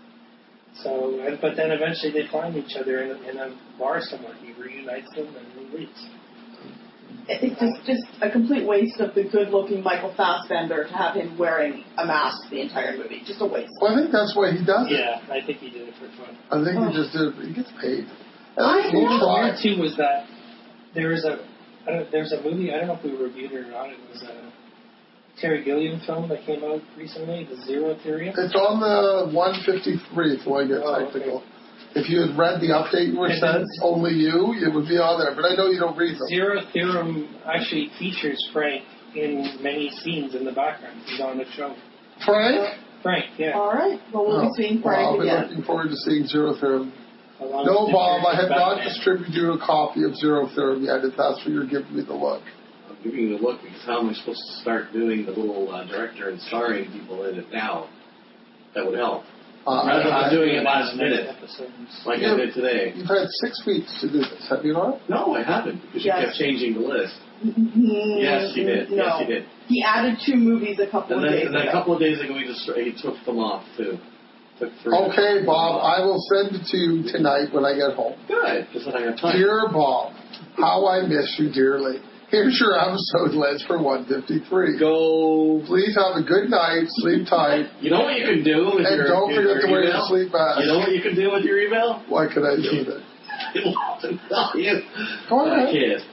[SPEAKER 1] So, and, but then eventually they find each other in a, in a bar somewhere. He reunites them and he leaves.
[SPEAKER 3] It- It's just just a complete waste of the good-looking Michael Fassbender to have him wearing a mask the entire movie. Just a waste.
[SPEAKER 2] Well, I think that's why he does it.
[SPEAKER 1] Yeah, I think he did it for fun.
[SPEAKER 2] I think
[SPEAKER 3] Oh.
[SPEAKER 2] he just did it. He gets paid.
[SPEAKER 3] I
[SPEAKER 2] At least
[SPEAKER 3] know.
[SPEAKER 2] he
[SPEAKER 1] What was
[SPEAKER 2] tried.
[SPEAKER 1] weird too was that there was a I don't, there's a movie, I don't know if we reviewed it or not. It was a Terry Gilliam film that came out recently, The Zero Theory.
[SPEAKER 2] It's on the one fifty-three, if I get
[SPEAKER 1] Oh,
[SPEAKER 2] technical.
[SPEAKER 1] okay.
[SPEAKER 2] If you had read the update you were
[SPEAKER 1] And
[SPEAKER 2] sent,
[SPEAKER 1] then-
[SPEAKER 2] only you, it would be on there. But I know you don't read them.
[SPEAKER 1] Zero Theorem actually features Frank in many scenes in the background. He's on the show.
[SPEAKER 2] Frank?
[SPEAKER 1] Frank, yeah.
[SPEAKER 3] All right. Well, we'll
[SPEAKER 2] Oh,
[SPEAKER 3] be seeing
[SPEAKER 2] well, I'll
[SPEAKER 3] Frank
[SPEAKER 2] be
[SPEAKER 3] again.
[SPEAKER 2] looking forward to seeing Zero Theorem.
[SPEAKER 1] Along
[SPEAKER 2] No,
[SPEAKER 1] with
[SPEAKER 2] Bob, I
[SPEAKER 1] Pictures
[SPEAKER 2] have
[SPEAKER 1] of
[SPEAKER 2] not
[SPEAKER 1] Batman.
[SPEAKER 2] distributed you a copy of Zero Theorem yet, if that's what you're giving me the look.
[SPEAKER 4] I'm giving you the look because how am I supposed to start doing the little uh, director and starring people in it now? That would help.
[SPEAKER 2] Uh,
[SPEAKER 4] Rather than
[SPEAKER 2] I-
[SPEAKER 4] doing it last minute,
[SPEAKER 1] Episodes.
[SPEAKER 4] like
[SPEAKER 2] Yeah.
[SPEAKER 4] I did today.
[SPEAKER 2] You've had six weeks to do this, have you not?
[SPEAKER 4] No, I haven't because
[SPEAKER 3] Yes.
[SPEAKER 4] you kept changing the list.
[SPEAKER 3] Mm,
[SPEAKER 4] Yes, you did.
[SPEAKER 3] No.
[SPEAKER 4] Yes, you did.
[SPEAKER 3] He added two movies a couple
[SPEAKER 4] And
[SPEAKER 3] of
[SPEAKER 4] then,
[SPEAKER 3] days
[SPEAKER 4] and then a
[SPEAKER 3] ago.
[SPEAKER 4] couple of days ago, he just he took them off too. Took three.
[SPEAKER 2] Okay, Bob, I will send it to you tonight when I get home.
[SPEAKER 4] Good, because then I have time.
[SPEAKER 2] Dear Bob, how I miss you dearly. Here's your episode list for one fifty-three.
[SPEAKER 4] Go.
[SPEAKER 2] Please have a good night, sleep tight,
[SPEAKER 4] You know what you can do with
[SPEAKER 2] and
[SPEAKER 4] your
[SPEAKER 2] don't
[SPEAKER 4] your,
[SPEAKER 2] forget
[SPEAKER 4] your
[SPEAKER 2] to wear your
[SPEAKER 4] email?
[SPEAKER 2] sleep mask.
[SPEAKER 4] You know what you can do with your email?
[SPEAKER 2] What can I do with it?
[SPEAKER 4] It will tell you.
[SPEAKER 2] Go
[SPEAKER 4] I
[SPEAKER 2] ahead.
[SPEAKER 4] can't.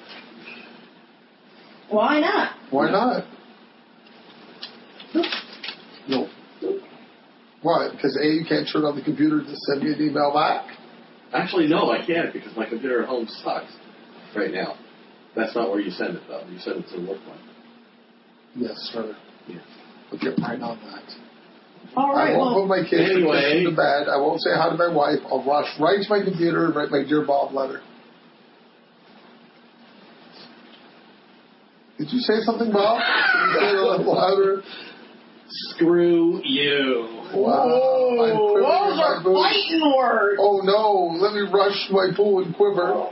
[SPEAKER 3] Why not?
[SPEAKER 2] Why not?
[SPEAKER 4] No.
[SPEAKER 2] Why? Because A, you can't turn on the computer to send me an email back?
[SPEAKER 4] Actually, no, I can't because my computer at home sucks right now. That's not where you send it, though. You send it to the work one.
[SPEAKER 2] Yes, sir.
[SPEAKER 4] Yeah.
[SPEAKER 2] We'll get right on that.
[SPEAKER 3] All
[SPEAKER 2] I
[SPEAKER 3] right.
[SPEAKER 2] won't
[SPEAKER 3] Well,
[SPEAKER 2] put my kids
[SPEAKER 4] Anyway.
[SPEAKER 2] to bed. I won't say hi to my wife. I'll rush right to my computer and write my Dear Bob letter. Did you say something, Bob? Can you say it a little louder?
[SPEAKER 4] Screw you.
[SPEAKER 2] Wow. I'm
[SPEAKER 3] whoa,
[SPEAKER 2] quivering
[SPEAKER 3] those
[SPEAKER 2] in my
[SPEAKER 3] are
[SPEAKER 2] boots.
[SPEAKER 3] fighting words.
[SPEAKER 2] Oh no, let me rush my pool and quiver.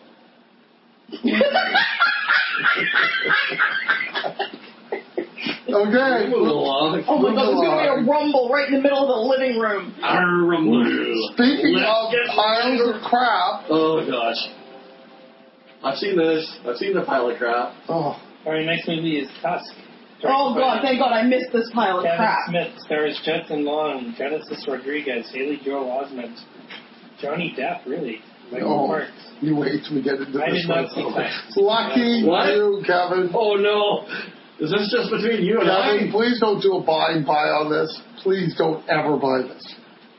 [SPEAKER 2] Okay.
[SPEAKER 4] Move along.
[SPEAKER 3] Oh my God, there's going to be
[SPEAKER 2] along.
[SPEAKER 3] a rumble right in the middle of the living room.
[SPEAKER 4] Our rumble.
[SPEAKER 2] Speaking
[SPEAKER 4] Let's
[SPEAKER 2] of
[SPEAKER 4] get
[SPEAKER 2] piles
[SPEAKER 4] louder.
[SPEAKER 2] of crap.
[SPEAKER 4] Oh gosh. I've seen this. I've seen the pile of crap.
[SPEAKER 2] Oh,
[SPEAKER 1] Our next movie is Tusk.
[SPEAKER 3] Oh God, thank God I missed this pile of
[SPEAKER 1] Kevin
[SPEAKER 3] crap.
[SPEAKER 1] Smith stars Justin Long, Genesis Rodriguez, Haley Joel Osment, Johnny Depp, really, Michael
[SPEAKER 2] Oh,
[SPEAKER 1] Parks.
[SPEAKER 2] you wait till we get into
[SPEAKER 1] I
[SPEAKER 2] this
[SPEAKER 1] did not see
[SPEAKER 2] one.
[SPEAKER 1] that.
[SPEAKER 2] Lucky
[SPEAKER 4] What?
[SPEAKER 2] you, Kevin.
[SPEAKER 4] Oh no! Is this just between you and
[SPEAKER 2] Kevin,
[SPEAKER 4] I?
[SPEAKER 2] please don't do a buy and buy on this. Please don't ever buy this.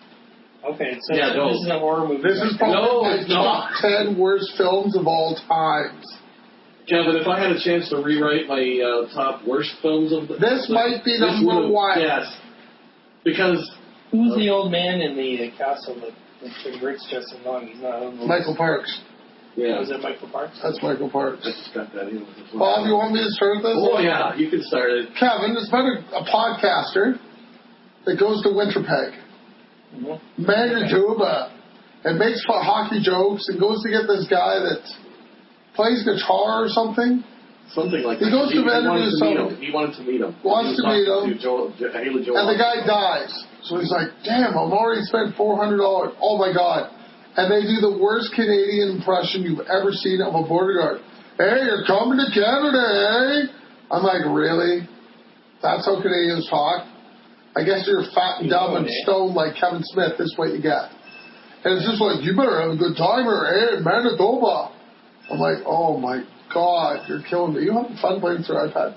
[SPEAKER 1] Okay, so
[SPEAKER 4] Yeah, no.
[SPEAKER 1] this is a horror movie.
[SPEAKER 2] This is
[SPEAKER 1] right?
[SPEAKER 2] probably
[SPEAKER 4] No,
[SPEAKER 2] my
[SPEAKER 4] it's
[SPEAKER 2] top
[SPEAKER 4] not.
[SPEAKER 2] ten worst films of all times.
[SPEAKER 4] Kevin, if I had a chance to rewrite my uh, top worst films of the
[SPEAKER 2] This might be
[SPEAKER 4] this
[SPEAKER 2] number
[SPEAKER 4] would've-
[SPEAKER 2] one.
[SPEAKER 4] Yes, because
[SPEAKER 1] Who's the old man in the uh, castle that, that converts Justin Long? He's not old.
[SPEAKER 2] Michael Parks.
[SPEAKER 4] yeah,
[SPEAKER 1] Was it Michael Parks?
[SPEAKER 2] That's Michael Parks.
[SPEAKER 4] I just got that in.
[SPEAKER 2] Bob, you want me to start this?
[SPEAKER 4] Oh yeah, you can start it.
[SPEAKER 2] Kevin is about a, a podcaster that goes to Winterpeg,
[SPEAKER 1] Mm-hmm.
[SPEAKER 2] Manitoba, and makes fun- hockey jokes and goes to get this guy that plays guitar or something.
[SPEAKER 4] Something like
[SPEAKER 2] He
[SPEAKER 4] that.
[SPEAKER 2] goes to
[SPEAKER 4] he, he
[SPEAKER 2] interview
[SPEAKER 4] wanted to meet
[SPEAKER 2] some-
[SPEAKER 4] him. He wanted to meet him.
[SPEAKER 2] Wants
[SPEAKER 4] He was
[SPEAKER 2] to meet
[SPEAKER 4] talking
[SPEAKER 2] him.
[SPEAKER 4] To Joel, Jo- Haley Joel
[SPEAKER 2] And the guy
[SPEAKER 4] Osment.
[SPEAKER 2] dies. So he's like, damn, I've already spent four hundred dollars. Oh my God. And they do the worst Canadian impression you've ever seen of a border guard. Hey, you're coming to Canada, eh? I'm like, really? That's how Canadians talk? I guess you're fat and dumb and stoned like Kevin Smith. This is what you get. And it's just like, you better have a good time or, eh, Manitoba. I'm like, oh my God, you're killing me. You having fun playing with your iPad?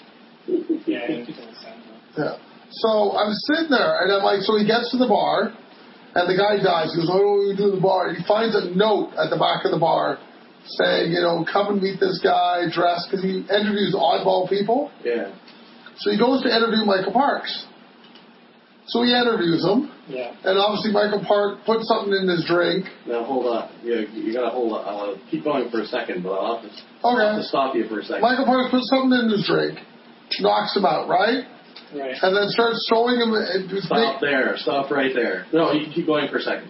[SPEAKER 1] Yeah, I understand that.
[SPEAKER 2] Yeah. So I'm sitting there, and I'm like, so he gets to the bar, and the guy dies. He goes, oh, what do we do in the bar? And he finds a note at the back of the bar saying, you know, come and meet this guy dressed, because he interviews oddball people.
[SPEAKER 4] Yeah.
[SPEAKER 2] So he goes to interview Michael Parks. So he interviews him,
[SPEAKER 1] Yeah.
[SPEAKER 2] and obviously Michael Parks puts something in his drink.
[SPEAKER 4] Now hold on. Yeah, you gotta hold on. I'll keep going for a second, but I'll have to, I'll have
[SPEAKER 2] Okay.
[SPEAKER 4] to stop you for a second.
[SPEAKER 2] Michael Parks puts something in his drink, knocks him out, right?
[SPEAKER 1] Right.
[SPEAKER 2] And then starts showing him. And
[SPEAKER 4] Stop there. Stop right there. No, you can keep going for a second.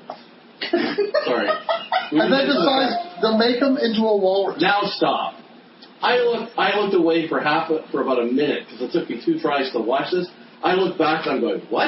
[SPEAKER 4] Sorry.
[SPEAKER 2] And then decides to make him into a walrus.
[SPEAKER 4] Now stop. I looked. I looked away for half a, for about a minute because it took me two tries to watch this. I looked back and I'm going, what?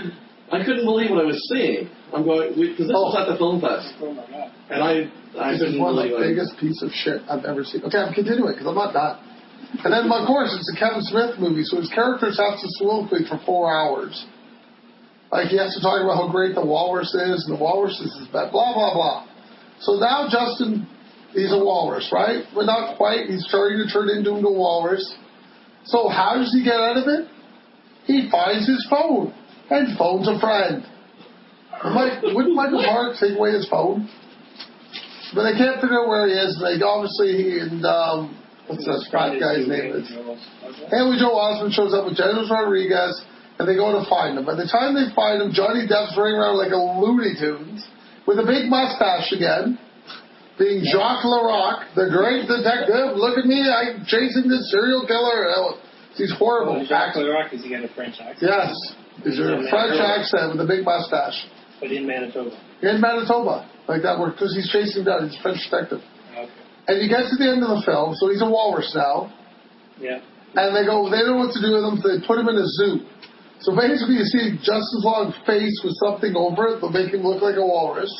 [SPEAKER 4] I couldn't believe what I was seeing. I'm going because this
[SPEAKER 2] Oh.
[SPEAKER 4] was at the film fest,
[SPEAKER 1] Oh my God.
[SPEAKER 4] and I I
[SPEAKER 2] This is
[SPEAKER 4] couldn't
[SPEAKER 2] one of
[SPEAKER 4] believe
[SPEAKER 2] the
[SPEAKER 4] it.
[SPEAKER 2] biggest piece of shit I've ever seen. Okay, I'm continuing because I'm not done. And then, of course, it's a Kevin Smith movie, so his characters have to soliloquy for four hours. Like, he has to talk about how great the walrus is, and the walrus is his best, blah, blah, blah. So now Justin, he's a walrus, right? But not quite. He's starting to turn into a walrus. So how does he get out of it? He finds his phone, and phone's a friend. I'm like, wouldn't Michael Parks take away his phone? But they can't figure out where he is. They obviously, he and, um, what's that fat guy's name is? Haley Joel Osment shows up with Genesis Rodriguez, and they go to find him. By the time they find him, Johnny Depp's running around like a Looney Tunes with a big mustache again, being Jacques Laroque, the great detective. Look at me, I'm chasing this serial killer. He's horrible.
[SPEAKER 1] Oh, Jacques Laroque, is he got a French accent?
[SPEAKER 2] Yes, he's a French accent with a big mustache.
[SPEAKER 1] But in Manitoba.
[SPEAKER 2] In Manitoba, like that work, because he's chasing down. He's a French detective.
[SPEAKER 1] Okay.
[SPEAKER 2] And he gets to the end of the film, so he's a walrus now.
[SPEAKER 1] Yeah.
[SPEAKER 2] And they go, they don't know what to do with him, so they put him in a zoo. So basically, you see Justice Long's face with something over it, but make him look like a walrus.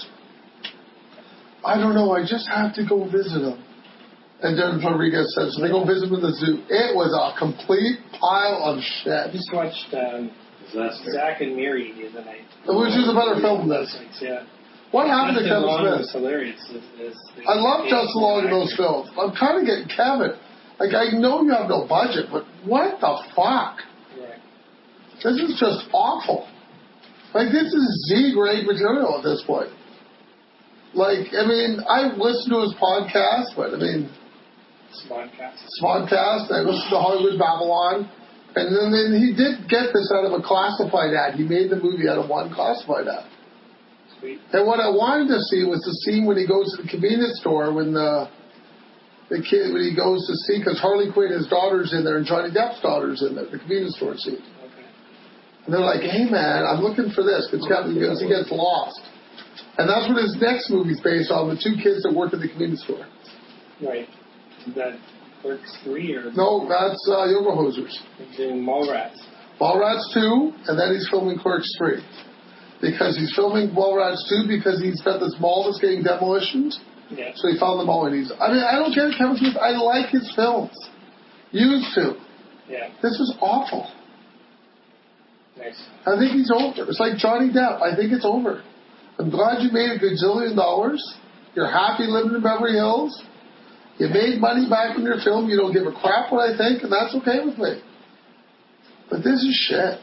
[SPEAKER 2] I don't know, I just have to go visit him. And Jennifer Rodriguez says, so they go visit him in the zoo. It was a complete pile of
[SPEAKER 1] I
[SPEAKER 2] shit.
[SPEAKER 1] just watched um,
[SPEAKER 4] Disaster.
[SPEAKER 1] Zack and Miri the other night.
[SPEAKER 2] Which is a better film than this.
[SPEAKER 1] Yeah.
[SPEAKER 2] What happened to
[SPEAKER 1] Justin
[SPEAKER 2] Kevin
[SPEAKER 1] Long was
[SPEAKER 2] Smith?
[SPEAKER 1] hilarious. Is, is, is
[SPEAKER 2] I love Justin Long in those films. I'm kind of getting Kevin. Like, I know you have no budget, but what the fuck?
[SPEAKER 1] Right.
[SPEAKER 2] This is just awful. Like, this is Z-grade material at this point. Like, I mean, I listened to his podcast, but, I mean,
[SPEAKER 1] Smodcast.
[SPEAKER 2] Smodcast, I listened to Hollywood Babylon, and then, then he did get this out of a classified ad. He made the movie out of one classified ad.
[SPEAKER 1] Sweet.
[SPEAKER 2] And what I wanted to see was the scene when he goes to the convenience store when the the kid when he goes to see because Harley Quinn, his daughter's in there, and Johnny Depp's daughter's in there. The convenience store scene,
[SPEAKER 1] Okay.
[SPEAKER 2] and they're like, "Hey man, I'm looking for this." Because he gets lost, and that's what his next movie's based on: the two kids that work at the convenience store.
[SPEAKER 1] Right. Is that Clerks three or
[SPEAKER 2] No, that's uh, Yoga Hosers.
[SPEAKER 1] he's doing Mallrats?
[SPEAKER 2] Mallrats two, and then he's filming Clerks three. Because he's filming Mallrats two because he's got this mall that's getting demolitioned.
[SPEAKER 1] Yeah.
[SPEAKER 2] So he found the mall and he's... I mean, I don't care Kevin Smith. I like his films. Used to.
[SPEAKER 1] Yeah.
[SPEAKER 2] This was awful.
[SPEAKER 1] Nice.
[SPEAKER 2] I think he's over. It's like Johnny Depp. I think it's over. I'm glad you made a gazillion dollars. You're happy living in Beverly Hills. You made money back in your film. You don't give a crap what I think, and that's okay with me. But this is shit.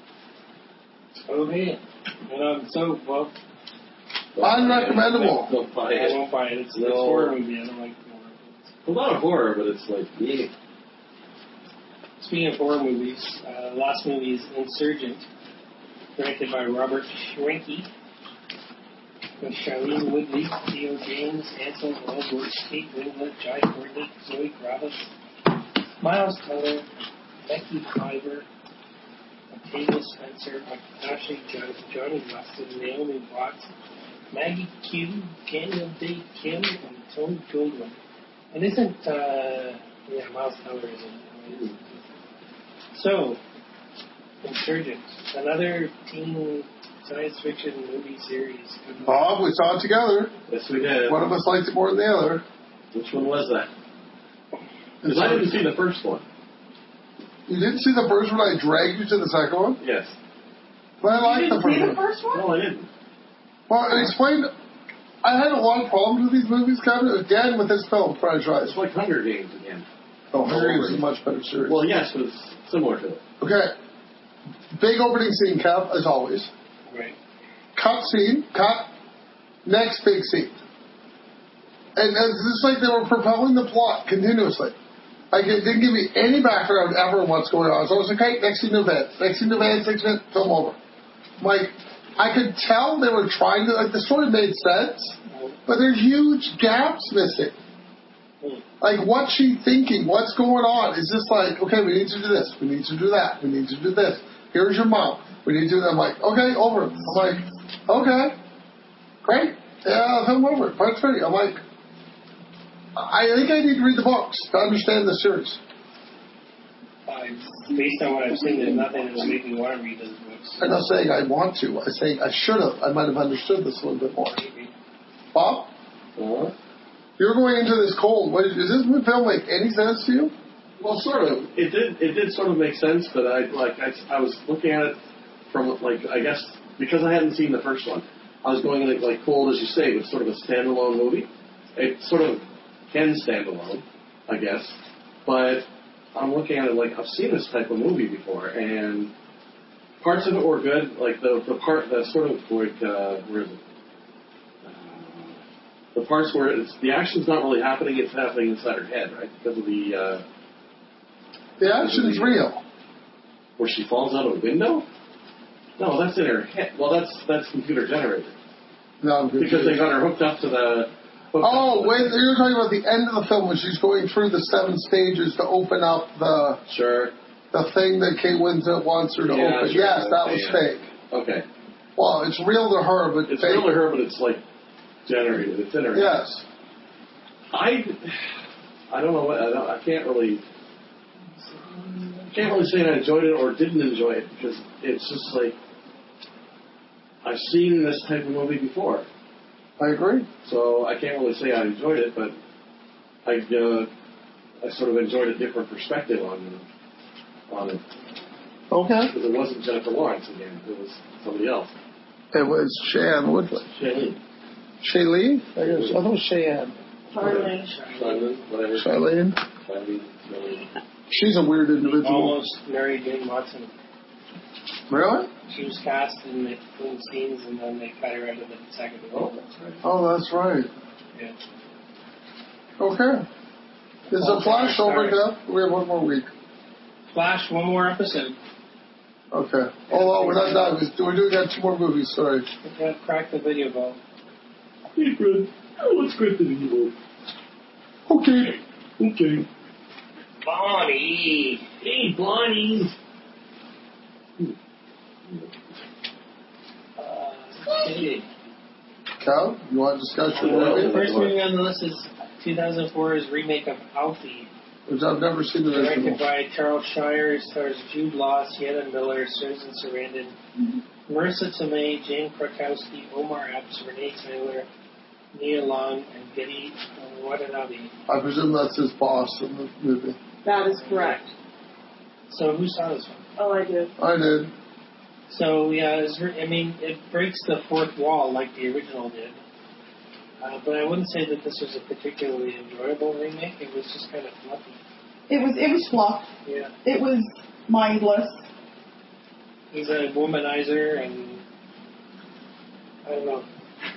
[SPEAKER 1] Okay. And um, so, well,
[SPEAKER 2] Unrecommendable.
[SPEAKER 4] Don't buy
[SPEAKER 1] I
[SPEAKER 4] it.
[SPEAKER 1] won't buy it. It's, it's a
[SPEAKER 4] No.
[SPEAKER 1] horror movie. I don't like horror movies.
[SPEAKER 4] A lot of horror, but it's like, yeah.
[SPEAKER 1] Speaking of horror movies, uh, the last movie is Insurgent, directed by Robert Schwenke, with Shailene Woodley, Theo James, Ansel Elgort, Kate Winslet, Jai Courtney, Zoe Kravitz, Miles Teller, Becky Fiver, Octavia Spencer, Ashley Judd, Johnny Weston, Naomi Watts, Maggie Q, Daniel Day Kim, and Tony Goldwyn. And isn't, uh, yeah, Miles Teller isn't. So, Insurgent, another teen science fiction movie series.
[SPEAKER 2] Bob, we saw it together.
[SPEAKER 4] Yes, we did.
[SPEAKER 2] One of us liked it more than the other.
[SPEAKER 4] Which one was that? Because I didn't see the first one.
[SPEAKER 2] You didn't see the first one? I dragged you to the second one?
[SPEAKER 4] Yes.
[SPEAKER 2] But I
[SPEAKER 3] You
[SPEAKER 2] liked the
[SPEAKER 3] didn't see
[SPEAKER 2] first
[SPEAKER 3] the
[SPEAKER 2] one.
[SPEAKER 3] first one?
[SPEAKER 4] No, I didn't.
[SPEAKER 2] Well, I explained. I had a lot of problems with these movies, Kevin. Again, with this film franchise.
[SPEAKER 4] It's like Hunger Games again.
[SPEAKER 2] Oh, Hunger Games is a much better series.
[SPEAKER 4] Well, yes, but it's similar to it.
[SPEAKER 2] Okay. Big opening scene, Kev, as always.
[SPEAKER 1] Right.
[SPEAKER 2] Cut scene, cut. Next big scene. And it's just like they were propelling the plot continuously. Like, it didn't give me any background ever on what's going on. So I was like, okay, next scene, events. Next scene, events, next event, film over. Like, I could tell they were trying to, like, the story made sense, but there's huge gaps missing. Like, what's she thinking? What's going on? It's just like, okay, we need to do this. We need to do that. We need to do this. Here's your mom. We need to do that. I'm like, okay, over. I'm like, okay, great. Yeah, film over. Part three. I'm like, I think I need to read the books to understand the series.
[SPEAKER 1] Uh, based on what I've seen, there's nothing that would make me want to read those books.
[SPEAKER 2] I'm not saying I want to. I'm saying I should have. I might have understood this a little bit more.
[SPEAKER 1] Maybe.
[SPEAKER 2] Bob?
[SPEAKER 4] Uh,
[SPEAKER 2] You're going into this cold. What, does this film make any sense to you?
[SPEAKER 4] well, sort of. It did. It did sort of make sense, but I like. I, I was looking at it from like I guess because I hadn't seen the first one. I was going like like cold as you say, with sort of a standalone movie. It sort of can stand alone, I guess, but I'm looking at it like I've seen this type of movie before, and parts of it were good. Like the the part that sort of like uh, where is it? The parts where it's, the action's not really happening, it's happening inside her head, right? Because of the, uh...
[SPEAKER 2] The action's
[SPEAKER 4] the,
[SPEAKER 2] real.
[SPEAKER 4] Where she falls out of a window? No, that's in her head. Well, that's that's computer generated.
[SPEAKER 2] No,
[SPEAKER 4] Because they got her hooked up to the...
[SPEAKER 2] Oh, when you're talking about the end of the film when she's going through the seven stages to open up the...
[SPEAKER 4] Sure.
[SPEAKER 2] The thing that Kate Winslet wants her to
[SPEAKER 4] Yeah,
[SPEAKER 2] open.
[SPEAKER 4] sure.
[SPEAKER 2] Yes, that was
[SPEAKER 4] Yeah.
[SPEAKER 2] fake.
[SPEAKER 4] Okay.
[SPEAKER 2] Well, it's real to her, but
[SPEAKER 4] It's
[SPEAKER 2] fake.
[SPEAKER 4] real to her, but it's like generated. It's in her head.
[SPEAKER 2] Yes.
[SPEAKER 4] I... I don't know what... I, don't, I can't really... I can't really say I enjoyed it or didn't enjoy it because it's just like I've seen this type of movie before.
[SPEAKER 2] I agree.
[SPEAKER 4] So I can't really say I enjoyed it, but I uh, I sort of enjoyed a different perspective on on it
[SPEAKER 2] Okay.
[SPEAKER 4] because it wasn't Jennifer Lawrence again; it was somebody else.
[SPEAKER 2] It was Shailene Woodley.
[SPEAKER 4] Shailene.
[SPEAKER 2] Shailene? I guess. I thought it was Cheyenne.
[SPEAKER 3] Charlie.
[SPEAKER 4] Simon, whatever.
[SPEAKER 2] Shailene.
[SPEAKER 4] Shailene. Shailene.
[SPEAKER 2] She's a weird individual.
[SPEAKER 1] Almost Mary Jane Watson.
[SPEAKER 2] Really?
[SPEAKER 1] She was cast in the in scenes, and then they cut her out of the second
[SPEAKER 4] Oh,
[SPEAKER 1] movie.
[SPEAKER 4] that's right.
[SPEAKER 2] Oh, that's right.
[SPEAKER 1] Yeah.
[SPEAKER 2] Okay. Is a flash over, Kev? We have one more week.
[SPEAKER 1] Flash, one more episode.
[SPEAKER 2] Okay. Oh, oh we're not done. We're doing that two more movies. Sorry.
[SPEAKER 1] We can't crack the video ball.
[SPEAKER 4] Hey, Fred. Oh, let's grab the video.
[SPEAKER 2] Okay.
[SPEAKER 4] Okay.
[SPEAKER 1] Bonnie!
[SPEAKER 4] Hey, Bonnie.
[SPEAKER 1] Uh, okay.
[SPEAKER 2] Cal, you want to discuss your
[SPEAKER 1] Uh,
[SPEAKER 2] movie?
[SPEAKER 1] the first movie on the list is two thousand four's remake of Alfie,
[SPEAKER 2] Which I've never seen the
[SPEAKER 1] directed
[SPEAKER 2] original.
[SPEAKER 1] by Charles Shire. It stars Jude Law, Sienna Miller, Susan Sarandon, Marissa Tomei, Jane Krakowski, Omar Epps, Renee Taylor, Nia Long, and Getty Watanabe.
[SPEAKER 2] I presume that's his boss in the movie.
[SPEAKER 3] That is correct.
[SPEAKER 1] So who saw this one?
[SPEAKER 3] Oh, I did.
[SPEAKER 2] I did.
[SPEAKER 1] So yeah, it's, re- I mean, it breaks the fourth wall like the original did. Uh, but I wouldn't say that this was a particularly enjoyable remake. It was just kind of fluffy.
[SPEAKER 3] It was it was fluff.
[SPEAKER 1] Yeah.
[SPEAKER 3] It was mindless.
[SPEAKER 1] He's a womanizer, and I don't know.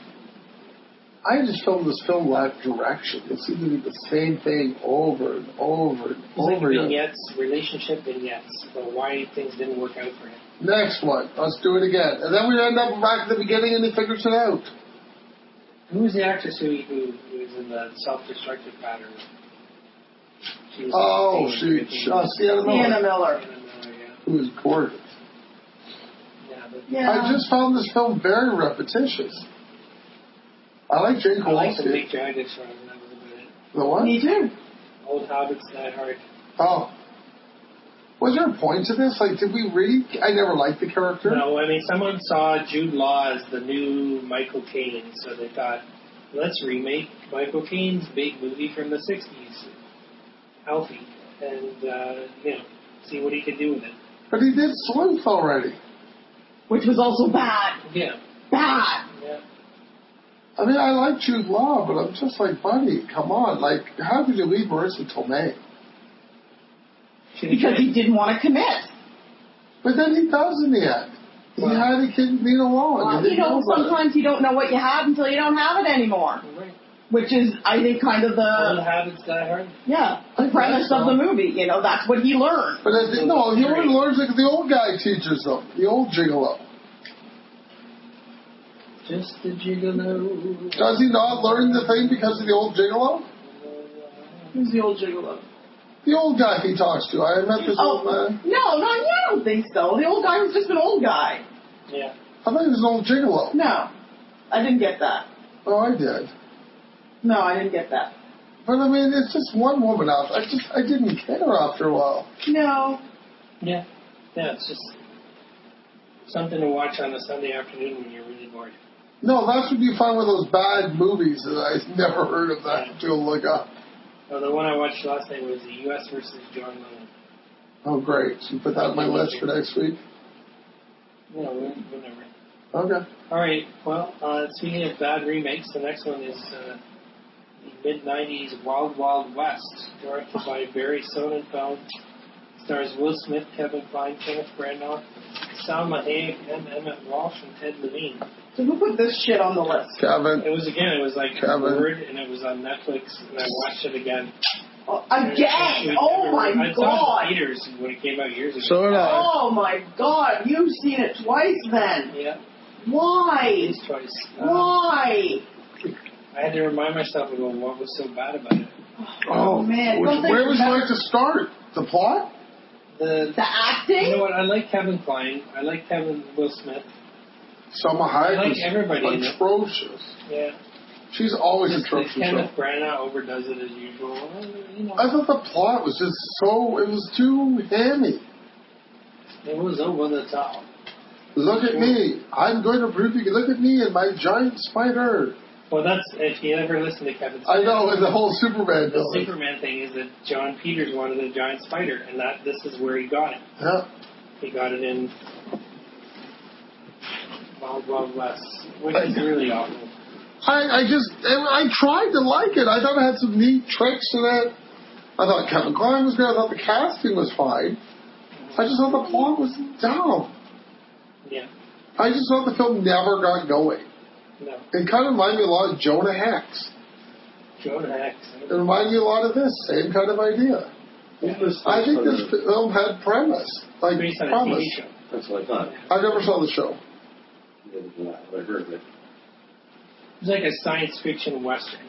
[SPEAKER 2] I just felt this film lacked direction. It seemed to be the same thing over and over and
[SPEAKER 1] It's like
[SPEAKER 2] over again.
[SPEAKER 1] vignettes, relationship vignettes, about why things didn't work out for him.
[SPEAKER 2] Next one. Let's do it again. And then we end up back at the beginning and he figures it out.
[SPEAKER 1] Who was the actress who who, who was in the self-destructive pattern? She was
[SPEAKER 2] Oh,
[SPEAKER 1] singing
[SPEAKER 2] she,
[SPEAKER 1] and
[SPEAKER 2] uh, Sienna Miller.
[SPEAKER 3] Sienna Miller.
[SPEAKER 1] Sienna Miller, yeah.
[SPEAKER 2] Who was gorgeous.
[SPEAKER 1] Yeah, but
[SPEAKER 3] Yeah.
[SPEAKER 2] I just found this film very repetitious. I like Jane
[SPEAKER 1] I like the
[SPEAKER 2] Kowalski.
[SPEAKER 1] Mick Jagger song. That was about it.
[SPEAKER 2] The what?
[SPEAKER 3] Me too.
[SPEAKER 1] Old habits die hard.
[SPEAKER 2] Oh. Was there a point to this? Like, did we really? I never liked the character.
[SPEAKER 1] No, I mean, someone saw Jude Law as the new Michael Caine, so they thought, let's remake Michael Caine's big movie from the sixties, Alfie, and, uh, you know, see what he could do with it.
[SPEAKER 2] But he did Sleuth already.
[SPEAKER 3] Which was also bad.
[SPEAKER 1] Yeah,
[SPEAKER 3] Bad.
[SPEAKER 1] yeah.
[SPEAKER 2] I mean, I like Jude Law, but I'm just like, buddy, come on. Like, how did you leave Marissa Tomei?
[SPEAKER 3] Because he didn't want to commit.
[SPEAKER 2] But then he does in the end. He
[SPEAKER 1] Well,
[SPEAKER 2] had a kid Nina Long.
[SPEAKER 3] Well,
[SPEAKER 2] and
[SPEAKER 3] you
[SPEAKER 2] didn't
[SPEAKER 3] know,
[SPEAKER 2] about it.
[SPEAKER 3] sometimes you don't know what you have until you don't have it anymore.
[SPEAKER 1] Right.
[SPEAKER 3] Which is, I think, kind of
[SPEAKER 1] Old
[SPEAKER 3] the,
[SPEAKER 1] habits die hard.
[SPEAKER 3] yeah, the premise of the movie. You know, that's what he learned.
[SPEAKER 2] But I think, no, he only learns like the old guy teaches them. The old gigolo.
[SPEAKER 1] Just a gigolo.
[SPEAKER 2] Does he not learn the thing because of the old gigolo?
[SPEAKER 3] Who's the old gigolo?
[SPEAKER 2] The old guy he talks to. I met this
[SPEAKER 3] Oh,
[SPEAKER 2] old man.
[SPEAKER 3] no, no, I don't think so. The old guy was just an old guy.
[SPEAKER 1] Yeah.
[SPEAKER 2] I thought he was an old gigolo.
[SPEAKER 3] No, I didn't get that.
[SPEAKER 2] Oh, I did.
[SPEAKER 3] No, I didn't get that.
[SPEAKER 2] But I mean, it's just one woman after. I just, I didn't care after a while.
[SPEAKER 3] No.
[SPEAKER 1] Yeah. Yeah, it's just something to watch on a Sunday afternoon when you're really bored.
[SPEAKER 2] No, that's what you find with those bad movies that I never heard of that to look up.
[SPEAKER 1] Oh, the one I watched last night was the U S versus John Lennon.
[SPEAKER 2] Oh, great. So you put that on my list for next week?
[SPEAKER 1] No, whatever.
[SPEAKER 2] Okay.
[SPEAKER 1] All right. Well, uh, speaking of bad remakes, the next one is uh, the mid nineties Wild Wild West, directed by Barry Sonnenfeld. Stars Will Smith, Kevin Kline, Kenneth Branagh, Salma Hayek, M. Emmett Walsh, and Ted Levine.
[SPEAKER 3] So who put this shit on the list?
[SPEAKER 2] Kevin.
[SPEAKER 1] It was again. It was like
[SPEAKER 2] Kevin.
[SPEAKER 1] Word, and it was on Netflix, and I watched it again.
[SPEAKER 3] Oh, again? Oh my
[SPEAKER 1] I saw
[SPEAKER 3] god.
[SPEAKER 1] it in theaters when it came out years ago.
[SPEAKER 2] So did I.
[SPEAKER 3] Oh my god. You've seen it twice then.
[SPEAKER 1] Yeah,
[SPEAKER 3] Why?
[SPEAKER 1] at least twice. Uh,
[SPEAKER 3] Why?
[SPEAKER 1] I had to remind myself of what was so bad about it.
[SPEAKER 3] Oh, man.
[SPEAKER 2] Which,
[SPEAKER 3] Don't they
[SPEAKER 2] where would you
[SPEAKER 3] remember-
[SPEAKER 2] like to start? The plot?
[SPEAKER 1] The
[SPEAKER 3] The acting?
[SPEAKER 1] You know what? I like Kevin Kline. I like Kevin Will Smith.
[SPEAKER 2] Selma
[SPEAKER 1] I
[SPEAKER 2] Hayek
[SPEAKER 1] like
[SPEAKER 2] was
[SPEAKER 1] everybody in it.
[SPEAKER 2] atrocious.
[SPEAKER 1] Yeah.
[SPEAKER 2] She's always
[SPEAKER 1] Just
[SPEAKER 2] atrocious.
[SPEAKER 1] that Kenneth
[SPEAKER 2] though.
[SPEAKER 1] Branagh overdoes it as usual. Well, You know,
[SPEAKER 2] I thought the plot was just so, it was too hammy.
[SPEAKER 1] it was over the top.
[SPEAKER 2] Look at me. I'm going to prove you can look at me and my giant spider.
[SPEAKER 1] Well, that's if you ever listen to Kevin.
[SPEAKER 2] I know, and the whole Superman
[SPEAKER 1] The
[SPEAKER 2] film.
[SPEAKER 1] Superman thing is that John Peters wanted a giant spider, and that this is where he got it.
[SPEAKER 2] Yeah.
[SPEAKER 1] He got it in Wild Wild West, which is really awful.
[SPEAKER 2] I, I just, I tried to like it. I thought it had some neat tricks in it. I thought Kevin Kline was good. I thought the casting was fine. I just thought the plot was dumb.
[SPEAKER 1] Yeah.
[SPEAKER 2] I just thought the film never got going.
[SPEAKER 1] No.
[SPEAKER 2] It kind of reminded me a lot of Jonah Hex.
[SPEAKER 1] Jonah Hex.
[SPEAKER 2] It reminded me a lot of this, same kind of idea. I think this film had premise, like
[SPEAKER 1] Based on a T
[SPEAKER 2] promise.
[SPEAKER 1] V show.
[SPEAKER 4] That's what I thought.
[SPEAKER 2] I never saw the show.
[SPEAKER 4] I heard of it.
[SPEAKER 1] It's like a science fiction western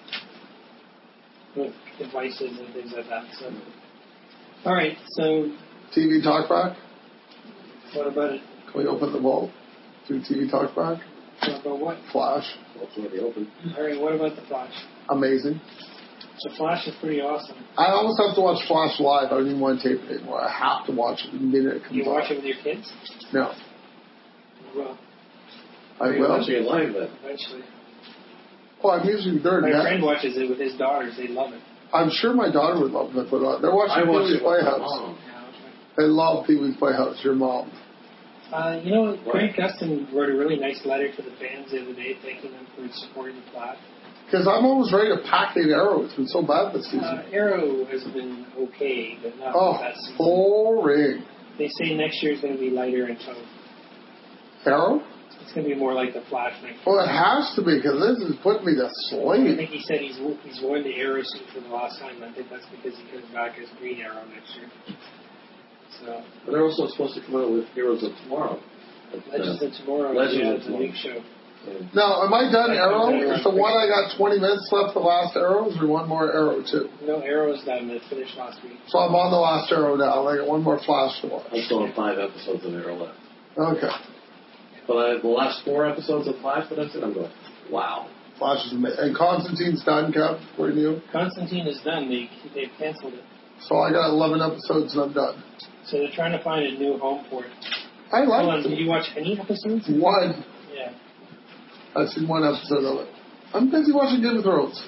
[SPEAKER 1] with devices and things like that. So, all right. So,
[SPEAKER 2] T V Talkback.
[SPEAKER 1] what about it?
[SPEAKER 2] Can we open the vault? Do T V Talkback.
[SPEAKER 1] What about what?
[SPEAKER 2] Flash.
[SPEAKER 4] It's already open.
[SPEAKER 1] All right. What about the Flash?
[SPEAKER 2] Amazing.
[SPEAKER 1] The Flash is pretty awesome.
[SPEAKER 2] I almost have to watch Flash live. I don't even want to tape it anymore. I have to watch it the minute it comes
[SPEAKER 1] You watch
[SPEAKER 2] out.
[SPEAKER 1] it with your kids?
[SPEAKER 2] No.
[SPEAKER 1] Well,
[SPEAKER 2] I
[SPEAKER 4] You're
[SPEAKER 2] will.
[SPEAKER 4] watching it live then.
[SPEAKER 1] eventually.
[SPEAKER 2] Well, I'm usually there
[SPEAKER 1] My
[SPEAKER 2] now.
[SPEAKER 1] friend watches it with his daughters. They love it.
[SPEAKER 2] I'm sure my daughter would love it, but uh, they're watching
[SPEAKER 4] I watch
[SPEAKER 2] Pee-wee's
[SPEAKER 4] it with my
[SPEAKER 2] Playhouse.
[SPEAKER 4] mom.
[SPEAKER 2] I love Pee-wee's Playhouse, your mom.
[SPEAKER 1] Uh, you know, Grant Gustin wrote a really nice letter to the fans the other day, thanking them for supporting the plot.
[SPEAKER 2] Because I'm almost ready to pack the Arrow. It's been so bad this season.
[SPEAKER 1] Uh, Arrow has been okay, but not
[SPEAKER 2] oh,
[SPEAKER 1] the best season.
[SPEAKER 2] boring.
[SPEAKER 1] They say next year is going to be lighter in tone.
[SPEAKER 2] Arrow?
[SPEAKER 1] It's going to be more like the Flash next year.
[SPEAKER 2] Well, it has to be, because this is putting me to
[SPEAKER 1] I
[SPEAKER 2] sleep.
[SPEAKER 1] think he said he's he's worn the Arrow suit for the last time. I think that's because he comes back as Green Arrow next year. So,
[SPEAKER 4] But they're also supposed to come out with Heroes of Tomorrow.
[SPEAKER 1] Legends of Tomorrow.
[SPEAKER 4] Legends
[SPEAKER 1] yeah,
[SPEAKER 4] of
[SPEAKER 1] it's a
[SPEAKER 4] Tomorrow.
[SPEAKER 1] big show.
[SPEAKER 2] Now, am I done
[SPEAKER 1] I-
[SPEAKER 2] Arrow?
[SPEAKER 1] I'm
[SPEAKER 2] Is the one I got twenty minutes left, the last Arrow, or is there one more Arrow, too?
[SPEAKER 1] No, Arrow's done. It finished last week.
[SPEAKER 2] So I'm on the last Arrow now. I got one more Flash to watch.
[SPEAKER 4] I still have five episodes of Arrow left.
[SPEAKER 2] Okay.
[SPEAKER 4] But I, the last four episodes of Flash that I've seen, I'm going, wow.
[SPEAKER 2] Flash is amazing. And Constantine's done, Kev, for you.
[SPEAKER 1] Constantine is done. They they've canceled it.
[SPEAKER 2] So I got eleven episodes and I'm done.
[SPEAKER 1] So they're trying to find a new home for it.
[SPEAKER 2] I
[SPEAKER 1] Hold on,
[SPEAKER 2] like
[SPEAKER 1] did
[SPEAKER 2] it.
[SPEAKER 1] you watch any episodes?
[SPEAKER 2] One.
[SPEAKER 1] Yeah.
[SPEAKER 2] I've seen one episode of it. I'm busy watching Game of Thrones.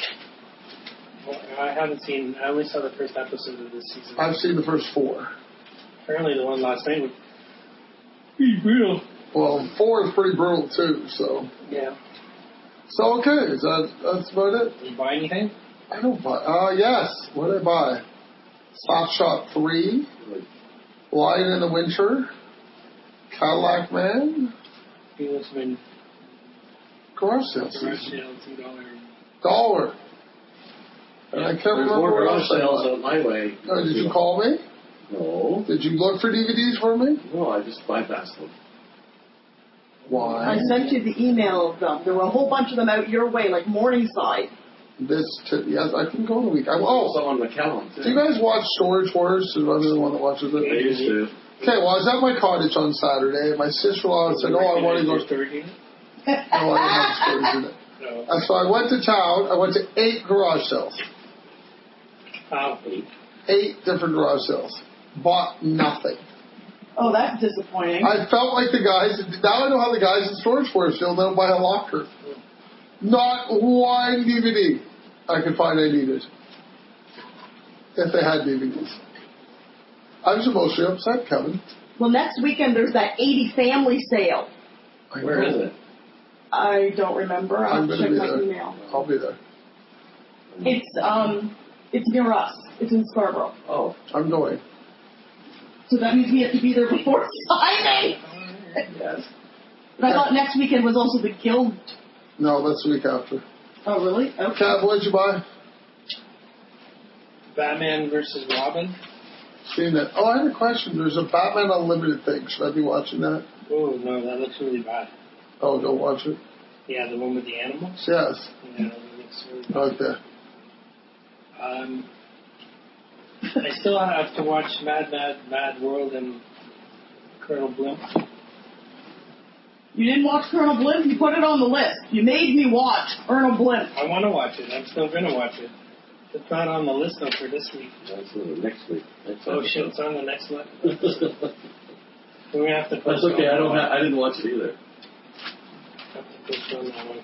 [SPEAKER 1] Well, I haven't seen. I only saw the first episode of this season.
[SPEAKER 2] I've seen the first four.
[SPEAKER 1] Apparently, the one last night was pretty brutal.
[SPEAKER 2] Well, four is pretty brutal too. So,
[SPEAKER 1] Yeah.
[SPEAKER 2] so okay. Is that that's about it?
[SPEAKER 1] Did you buy anything?
[SPEAKER 2] I don't buy. Uh, yes. What did I buy? Slap Shot three, Lion in the Winter, Cadillac Man,
[SPEAKER 1] Englishman.
[SPEAKER 2] garage sales.
[SPEAKER 1] Garage sale, two dollar.
[SPEAKER 2] Dollar. And I can't
[SPEAKER 4] There's
[SPEAKER 2] remember
[SPEAKER 4] more
[SPEAKER 2] what
[SPEAKER 4] garage
[SPEAKER 2] else I
[SPEAKER 4] sales
[SPEAKER 2] bought.
[SPEAKER 4] out my way.
[SPEAKER 2] Oh, did you call me?
[SPEAKER 4] No.
[SPEAKER 2] Did you look for D V Ds for me?
[SPEAKER 4] No, I just bypassed them.
[SPEAKER 2] Why?
[SPEAKER 3] I sent you the email of them. There were a whole bunch of them out your way, like Morningside.
[SPEAKER 2] This, t- yes, I can go in a week. I'm,
[SPEAKER 4] Also
[SPEAKER 2] oh,
[SPEAKER 4] on McCallum, too.
[SPEAKER 2] do you guys watch Storage Wars? Is I'm the one that watches
[SPEAKER 4] I
[SPEAKER 2] it.
[SPEAKER 4] used to.
[SPEAKER 2] Okay, well, I was at my cottage on Saturday, and my sister-in-law said, oh, I want to go.
[SPEAKER 1] Storage unit?
[SPEAKER 2] No, I don't have a storage unit.
[SPEAKER 1] No.
[SPEAKER 2] And so I went to town. I went to eight garage sales.
[SPEAKER 1] Wow.
[SPEAKER 2] Eight different garage sales. Bought nothing.
[SPEAKER 3] Oh, that's disappointing.
[SPEAKER 2] I felt like the guys, now I know how the guys in Storage Wars feel. They'll buy a locker. Not one D V D I could find I needed. If they had D V Ds. I was emotionally upset, Kevin.
[SPEAKER 3] Well, next weekend there's that eighty family sale.
[SPEAKER 2] I
[SPEAKER 4] Where
[SPEAKER 2] know.
[SPEAKER 4] is it?
[SPEAKER 3] I don't remember. I'll
[SPEAKER 2] I'm
[SPEAKER 3] have
[SPEAKER 2] going
[SPEAKER 3] to
[SPEAKER 2] to
[SPEAKER 3] check
[SPEAKER 2] be
[SPEAKER 3] my
[SPEAKER 2] there.
[SPEAKER 3] email.
[SPEAKER 2] I'll be there.
[SPEAKER 3] It's um, it's near us. It's in Scarborough.
[SPEAKER 4] Oh.
[SPEAKER 2] I'm going.
[SPEAKER 3] So that means we have to be there before signing.
[SPEAKER 4] Yes.
[SPEAKER 3] But I thought next weekend was also the guild.
[SPEAKER 2] No, that's the week after.
[SPEAKER 3] Oh, really? Okay.
[SPEAKER 2] Cat, what did you buy?
[SPEAKER 1] Batman versus Robin.
[SPEAKER 2] Seen that. Oh, I had a question. There's a Batman Unlimited thing. Should I be watching that?
[SPEAKER 1] Oh, no, that looks really bad.
[SPEAKER 2] Oh, don't watch it.
[SPEAKER 1] Yeah, the one with the animals?
[SPEAKER 2] Yes.
[SPEAKER 1] Yeah, that looks really bad.
[SPEAKER 2] Okay.
[SPEAKER 1] Um, I still have to watch Mad Mad Mad World and Colonel Blimp.
[SPEAKER 3] You didn't watch Colonel Blimp? You put it on the list. You made me watch Colonel Blimp.
[SPEAKER 1] I want to watch it. I'm still going to watch it. It's not on the list though for this week.
[SPEAKER 4] That's uh, next week. Next
[SPEAKER 1] Oh
[SPEAKER 4] episode.
[SPEAKER 1] shit, it's on the next one. We're going to have to
[SPEAKER 4] That's
[SPEAKER 1] postpone
[SPEAKER 4] okay. I
[SPEAKER 1] that
[SPEAKER 4] don't.
[SPEAKER 1] one.
[SPEAKER 4] Ha- I didn't watch it either.
[SPEAKER 1] Have to postpone that one.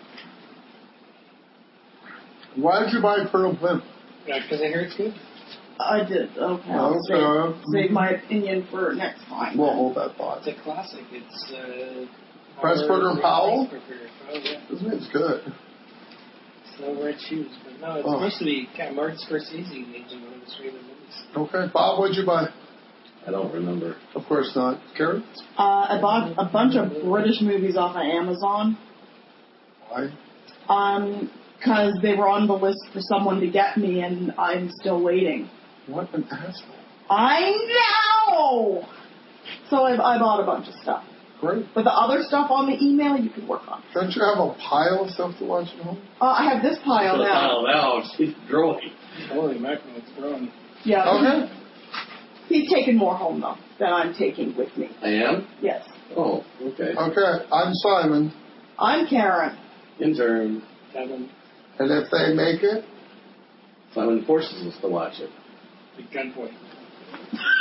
[SPEAKER 2] Why did you buy Colonel Blimp?
[SPEAKER 1] Yeah, because I heard it's good.
[SPEAKER 3] I did. Okay. I'll
[SPEAKER 2] Okay.
[SPEAKER 3] save, save my opinion for next time.
[SPEAKER 2] We'll hold that thought.
[SPEAKER 1] It's a classic. It's uh,
[SPEAKER 2] Pressburger and Powell?
[SPEAKER 1] Pressburger. Oh yeah.
[SPEAKER 2] This man's good.
[SPEAKER 1] It's no red shoes, but no, it's
[SPEAKER 2] Oh.
[SPEAKER 1] supposed to be yeah, Martin Scorsese named in one of his favorite movies.
[SPEAKER 2] Okay. Bob, what did you buy?
[SPEAKER 4] I don't remember.
[SPEAKER 2] Of course not. Karen?
[SPEAKER 3] Uh, I bought a bunch of British movies off of Amazon.
[SPEAKER 2] Why?
[SPEAKER 3] Um, because they were on the list for someone to get me, and I'm still waiting.
[SPEAKER 2] What an asshole.
[SPEAKER 3] I know! So I, I bought a bunch of stuff.
[SPEAKER 2] Great.
[SPEAKER 3] But the other stuff on the email, you can work on.
[SPEAKER 2] Don't you have a pile of stuff to watch at home?
[SPEAKER 3] Uh, I have this pile now.
[SPEAKER 4] Oh, now she's growing.
[SPEAKER 1] Holy mackerel, it's growing.
[SPEAKER 3] Yeah.
[SPEAKER 2] Okay.
[SPEAKER 3] He's taking more home, though, than I'm taking with me.
[SPEAKER 4] I am.
[SPEAKER 3] Yes.
[SPEAKER 4] Oh, okay.
[SPEAKER 2] Okay. I'm Simon.
[SPEAKER 3] I'm Karen.
[SPEAKER 4] Intern.
[SPEAKER 1] Kevin,
[SPEAKER 2] And if they make it,
[SPEAKER 4] Simon forces us to watch it.
[SPEAKER 1] the gunpoint.